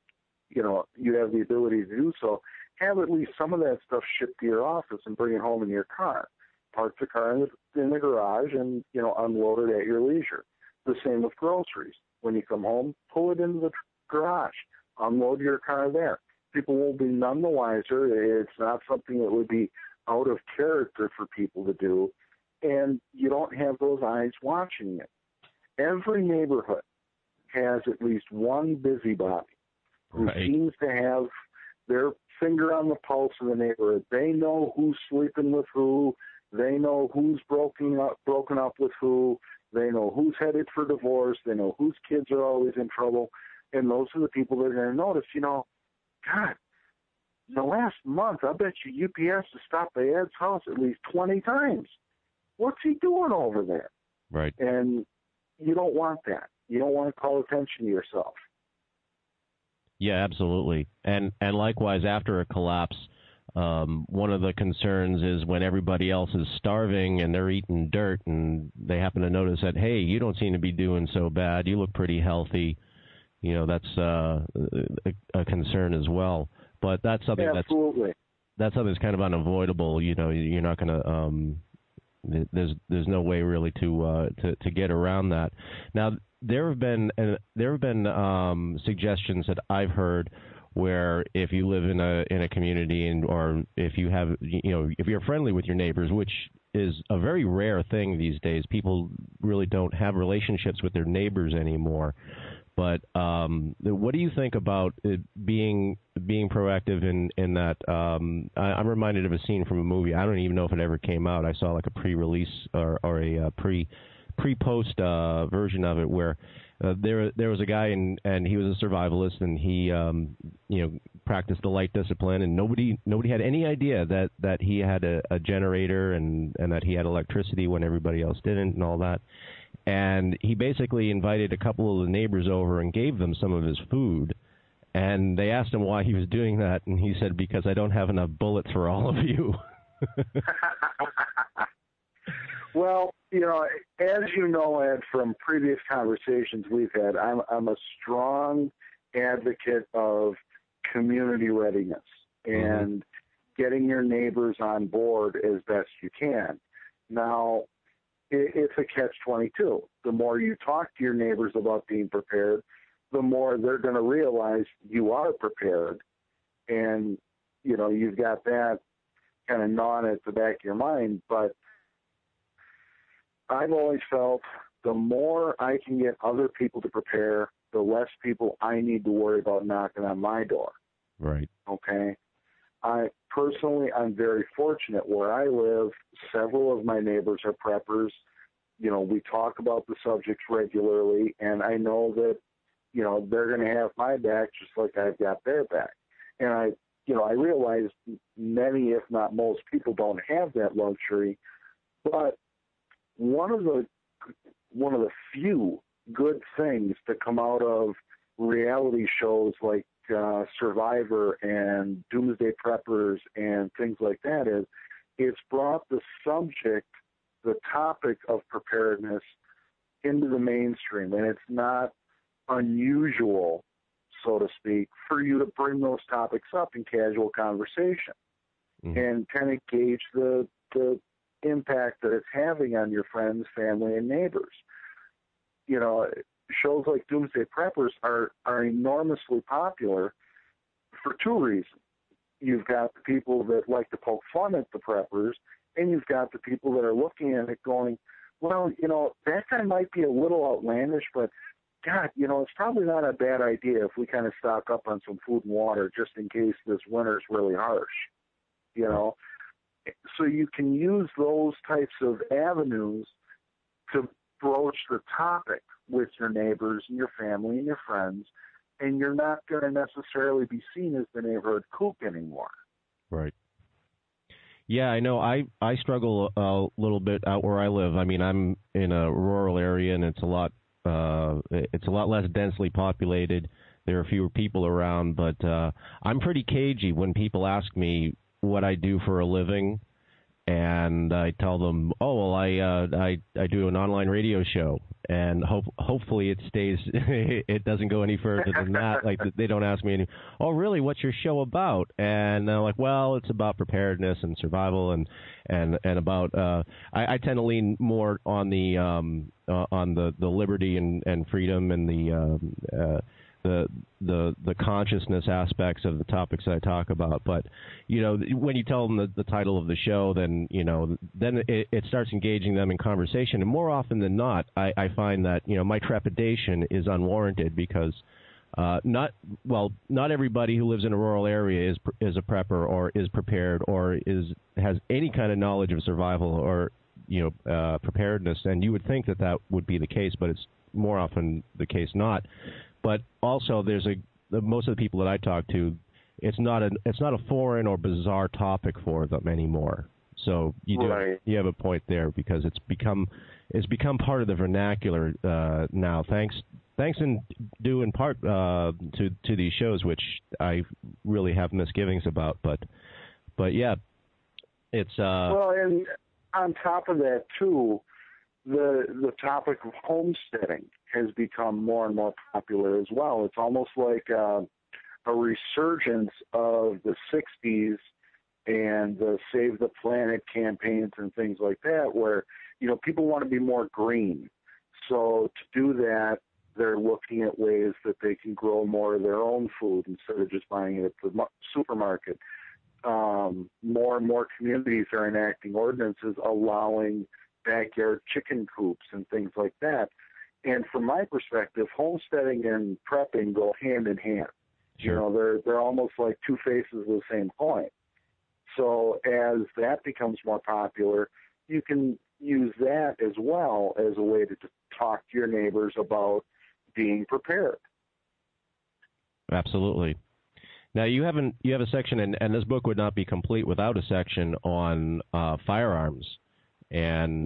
you have the ability to do so, have at least some of that stuff shipped to your office and bring it home in your car. Park the car in the garage and, unload it at your leisure. The same with groceries. When you come home, pull it into the garage. Unload your car there. People will be none the wiser. It's not something that would be out of character for people to do, and you don't have those eyes watching it. Every neighborhood has at least one busybody who seems to have their finger on the pulse of the neighborhood. They know who's sleeping with who. They know who's broken up with who. They know who's headed for divorce. They know whose kids are always in trouble. And those are the people that are going to notice, God, in the last month, I bet you UPS has stopped by Ed's house at least 20 times. What's he doing over there?
Right.
And you don't want that. You don't want to call attention to yourself.
Yeah, absolutely. And likewise, after a collapse, one of the concerns is when everybody else is starving and they're eating dirt and they happen to notice that, hey, you don't seem to be doing so bad. You look pretty healthy. That's a concern as well. But that's something that's something that's kind of unavoidable. You're not going to. There's no way really to get around that. Now there have been suggestions that I've heard where if you live in a community or if you have if you're friendly with your neighbors, which is a very rare thing these days. People really don't have relationships with their neighbors anymore. But what do you think about it being proactive in that? I'm reminded of a scene from a movie. I don't even know if it ever came out. I saw like a pre-release or a pre-post version of it where there was a guy, and he was a survivalist, and he practiced the light discipline, and nobody had any idea that he had a generator and that he had electricity when everybody else didn't and all that. And he basically invited a couple of the neighbors over and gave them some of his food. And they asked him why he was doing that, and he said, because I don't have enough bullets for all of you.
Well, as you know, Ed, from previous conversations we've had, I'm a strong advocate of community readiness and getting your neighbors on board as best you can. Now, it's a catch-22. The more you talk to your neighbors about being prepared, the more they're going to realize you are prepared, and you've got that kind of gnawing at the back of your mind. But I've always felt the more I can get other people to prepare, the less people I need to worry about knocking on my door.
Right.
Okay. I'm very fortunate where I live. Several of my neighbors are preppers. We talk about the subjects regularly, and I know that they're going to have my back just like I've got their back. And I realize many, if not most, people don't have that luxury. But one of the few good things to come out of reality shows like Survivor and Doomsday Preppers and things like that is it's brought the topic of preparedness into the mainstream, and it's not unusual, so to speak, for you to bring those topics up in casual conversation and kind of gauge the impact that it's having on your friends, family, and neighbors. Shows like Doomsday Preppers are enormously popular for two reasons. You've got the people that like to poke fun at the preppers, and you've got the people that are looking at it going, well, that guy might be a little outlandish, but God, it's probably not a bad idea if we kind of stock up on some food and water just in case this winter's really harsh, So you can use those types of avenues to broach the topic with your neighbors and your family and your friends, and you're not going to necessarily be seen as the neighborhood kook anymore. Right.
Yeah, I know. I struggle a little bit out where I live. I mean, I'm in a rural area, and it's a lot less densely populated. There are fewer people around, but I'm pretty cagey when people ask me what I do for a living, and I tell them, oh, well, I do an online radio show, and hopefully it stays. It doesn't go any further than that. Like, they don't ask me oh, really, what's your show about? And they're like, well, it's about preparedness and survival and about. I tend to lean more on the liberty and freedom and the consciousness aspects of the topics that I talk about. But, when you tell them the title of the show, then it starts engaging them in conversation. And more often than not, I find that, my trepidation is unwarranted because not everybody who lives in a rural area is a prepper or is prepared or has any kind of knowledge of survival or, preparedness. And you would think that would be the case, but it's more often the case not. But also, most of the people that I talk to, it's not a foreign or bizarre topic for them anymore. So you have a point there because it's become part of the vernacular now. Thanks in due in part to these shows, which I really have misgivings about. But yeah, it's
well, and on top of that too, the topic of homesteading has become more and more popular as well. It's almost like a resurgence of the 60s and the Save the Planet campaigns and things like that, where, people want to be more green. So to do that, they're looking at ways that they can grow more of their own food instead of just buying it at the supermarket. More and more communities are enacting ordinances allowing backyard chicken coops and things like that. And from my perspective, homesteading and prepping go hand in hand.
Sure.
They're almost like two faces of the same coin. So as that becomes more popular, you can use that as well as a way to talk to your neighbors about being prepared.
Absolutely. Now you have a section, and this book would not be complete without a section on firearms and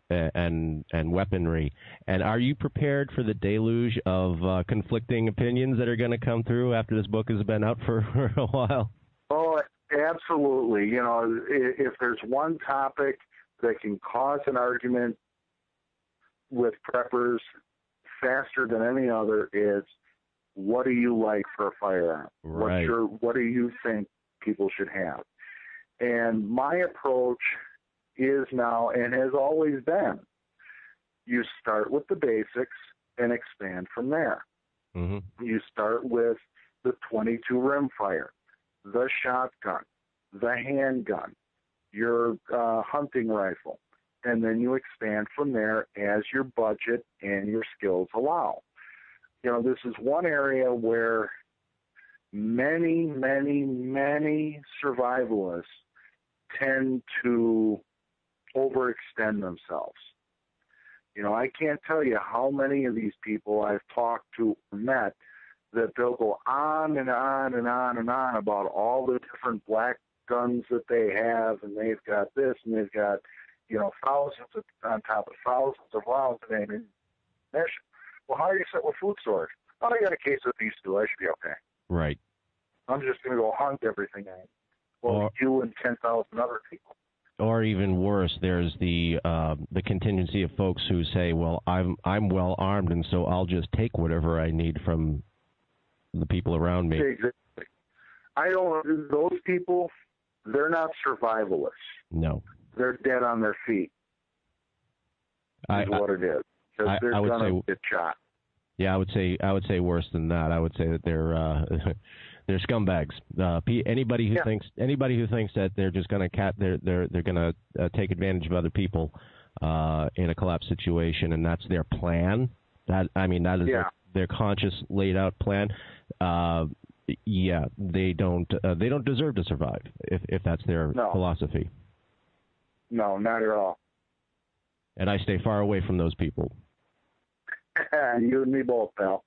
weaponry. And are you prepared for the deluge of conflicting opinions that are going to come through after this book has been out for a while?
Oh, absolutely. You know, if there's one topic that can cause an argument with preppers faster than any other, is what do you like for a firearm?
Right.
What do you think people should have? And my approach is now, and has always been, you start with the basics and expand from there.
Mm-hmm.
You start with the .22 rimfire, the shotgun, the handgun, your hunting rifle, and then you expand from there as your budget and your skills allow. You know, this is one area where many, many, many survivalists tend to overextend themselves. You know, I can't tell you how many of these people I've talked to or met that they'll go on and on and on and on about all the different black guns that they have, and they've got this, and they've got, you know, thousands on top of thousands of rounds of ammunition. Well, how are you set with food storage? Oh, I got a case of these two. I should be okay.
Right.
I'm just going to go hunt everything. Well, you and 10,000 other people.
Or even worse, there's the contingency of folks who say, "Well, I'm well armed, and so I'll just take whatever I need from the people around me."
Exactly. Those people, they're not survivalists.
No.
They're dead on their feet. Is what it is. Because they're going to get shot.
Yeah, I would say worse than that. I would say that they're scumbags. Anybody who thinks that they're just going to they're going to take advantage of other people in a collapse situation, and that's their plan. That is their conscious laid out plan. They don't deserve to survive if that's their philosophy.
No, not at all.
And I stay far away from those people.
You and me both, pal.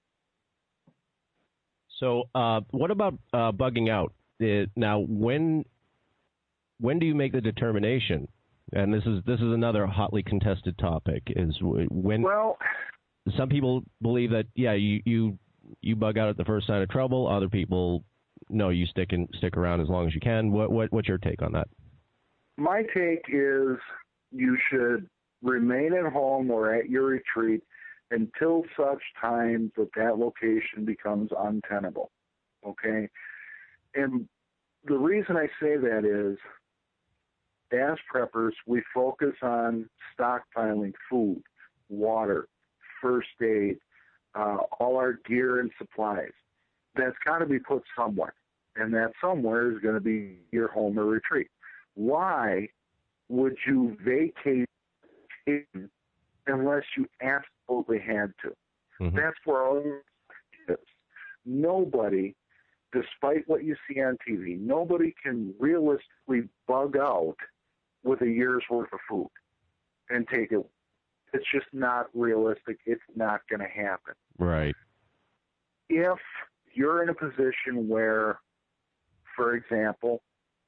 So, what about bugging out? Now, when do you make the determination? And this is another hotly contested topic. Is when? Well, some people believe that you bug out at the first sign of trouble. Other people, no, you stick around as long as you can. What's your take on that?
My take is you should remain at home or at your retreat until such time that location becomes untenable, okay? And the reason I say that is, as preppers, we focus on stockpiling food, water, first aid, all our gear and supplies. That's got to be put somewhere, and that somewhere is going to be your home or retreat. Why would you vacate unless you absolutely had to? Mm-hmm. That's where all it is. Nobody, despite what you see on TV, nobody can realistically bug out with a year's worth of food and take it. It's just not realistic. It's not going to happen.
Right.
If you're in a position where, for example,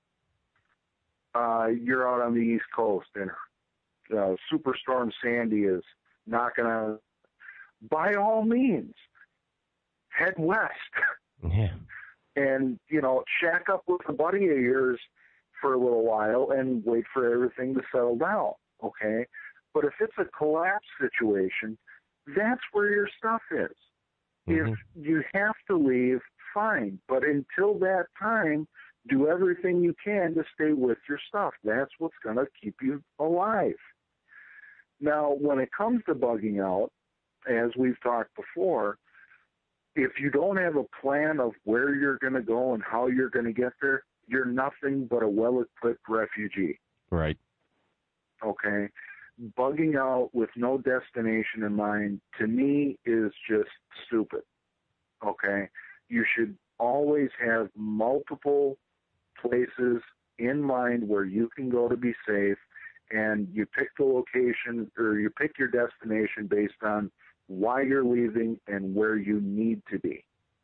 you're out on the East Coast and Superstorm Sandy is knocking on, by all means, head west.
Yeah.
And, shack up with a buddy of yours for a little while and wait for everything to settle down, okay? But if it's a collapse situation, that's where your stuff is. Mm-hmm. If you have to leave, fine. But until that time, do everything you can to stay with your stuff. That's what's going to keep you alive. Now, when it comes to bugging out, as we've talked before, if you don't have a plan of where you're going to go and how you're going to get there, you're nothing but a well-equipped refugee.
Right.
Okay? Bugging out with no destination in mind, to me, is just stupid. Okay? You should always have multiple places in mind where you can go to be safe, and you pick the location or you pick your destination based on why you're leaving, and where you need to be.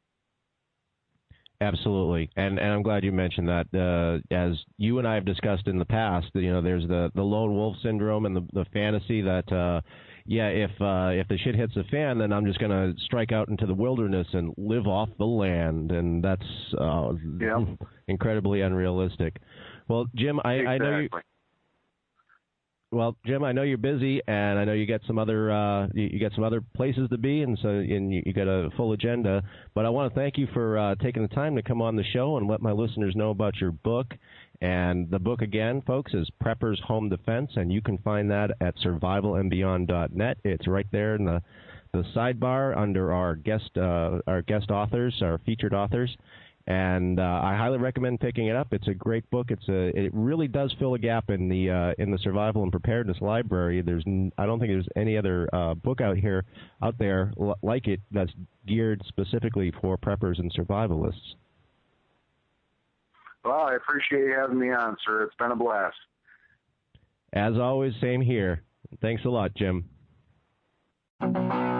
Absolutely, and I'm glad you mentioned that. As you and I have discussed in the past, there's the lone wolf syndrome and the fantasy that, if the shit hits the fan, then I'm just going to strike out into the wilderness and live off the land, and that's incredibly unrealistic. Well, Jim, I know you. Well, Jim, I know you're busy, and I know you got some other places to be, and you got a full agenda. But I want to thank you for taking the time to come on the show and let my listeners know about your book. And the book, again, folks, is Prepper's Home Defense, and you can find that at survivalandbeyond.net. It's right there in the sidebar under our guest authors, our featured authors. And I highly recommend picking it up. It's a great book. It really does fill a gap in the survival and preparedness library. I don't think there's any other book out there like it that's geared specifically for preppers and survivalists.
Well, I appreciate you having me on, sir. It's been a blast.
As always, same here. Thanks a lot, Jim.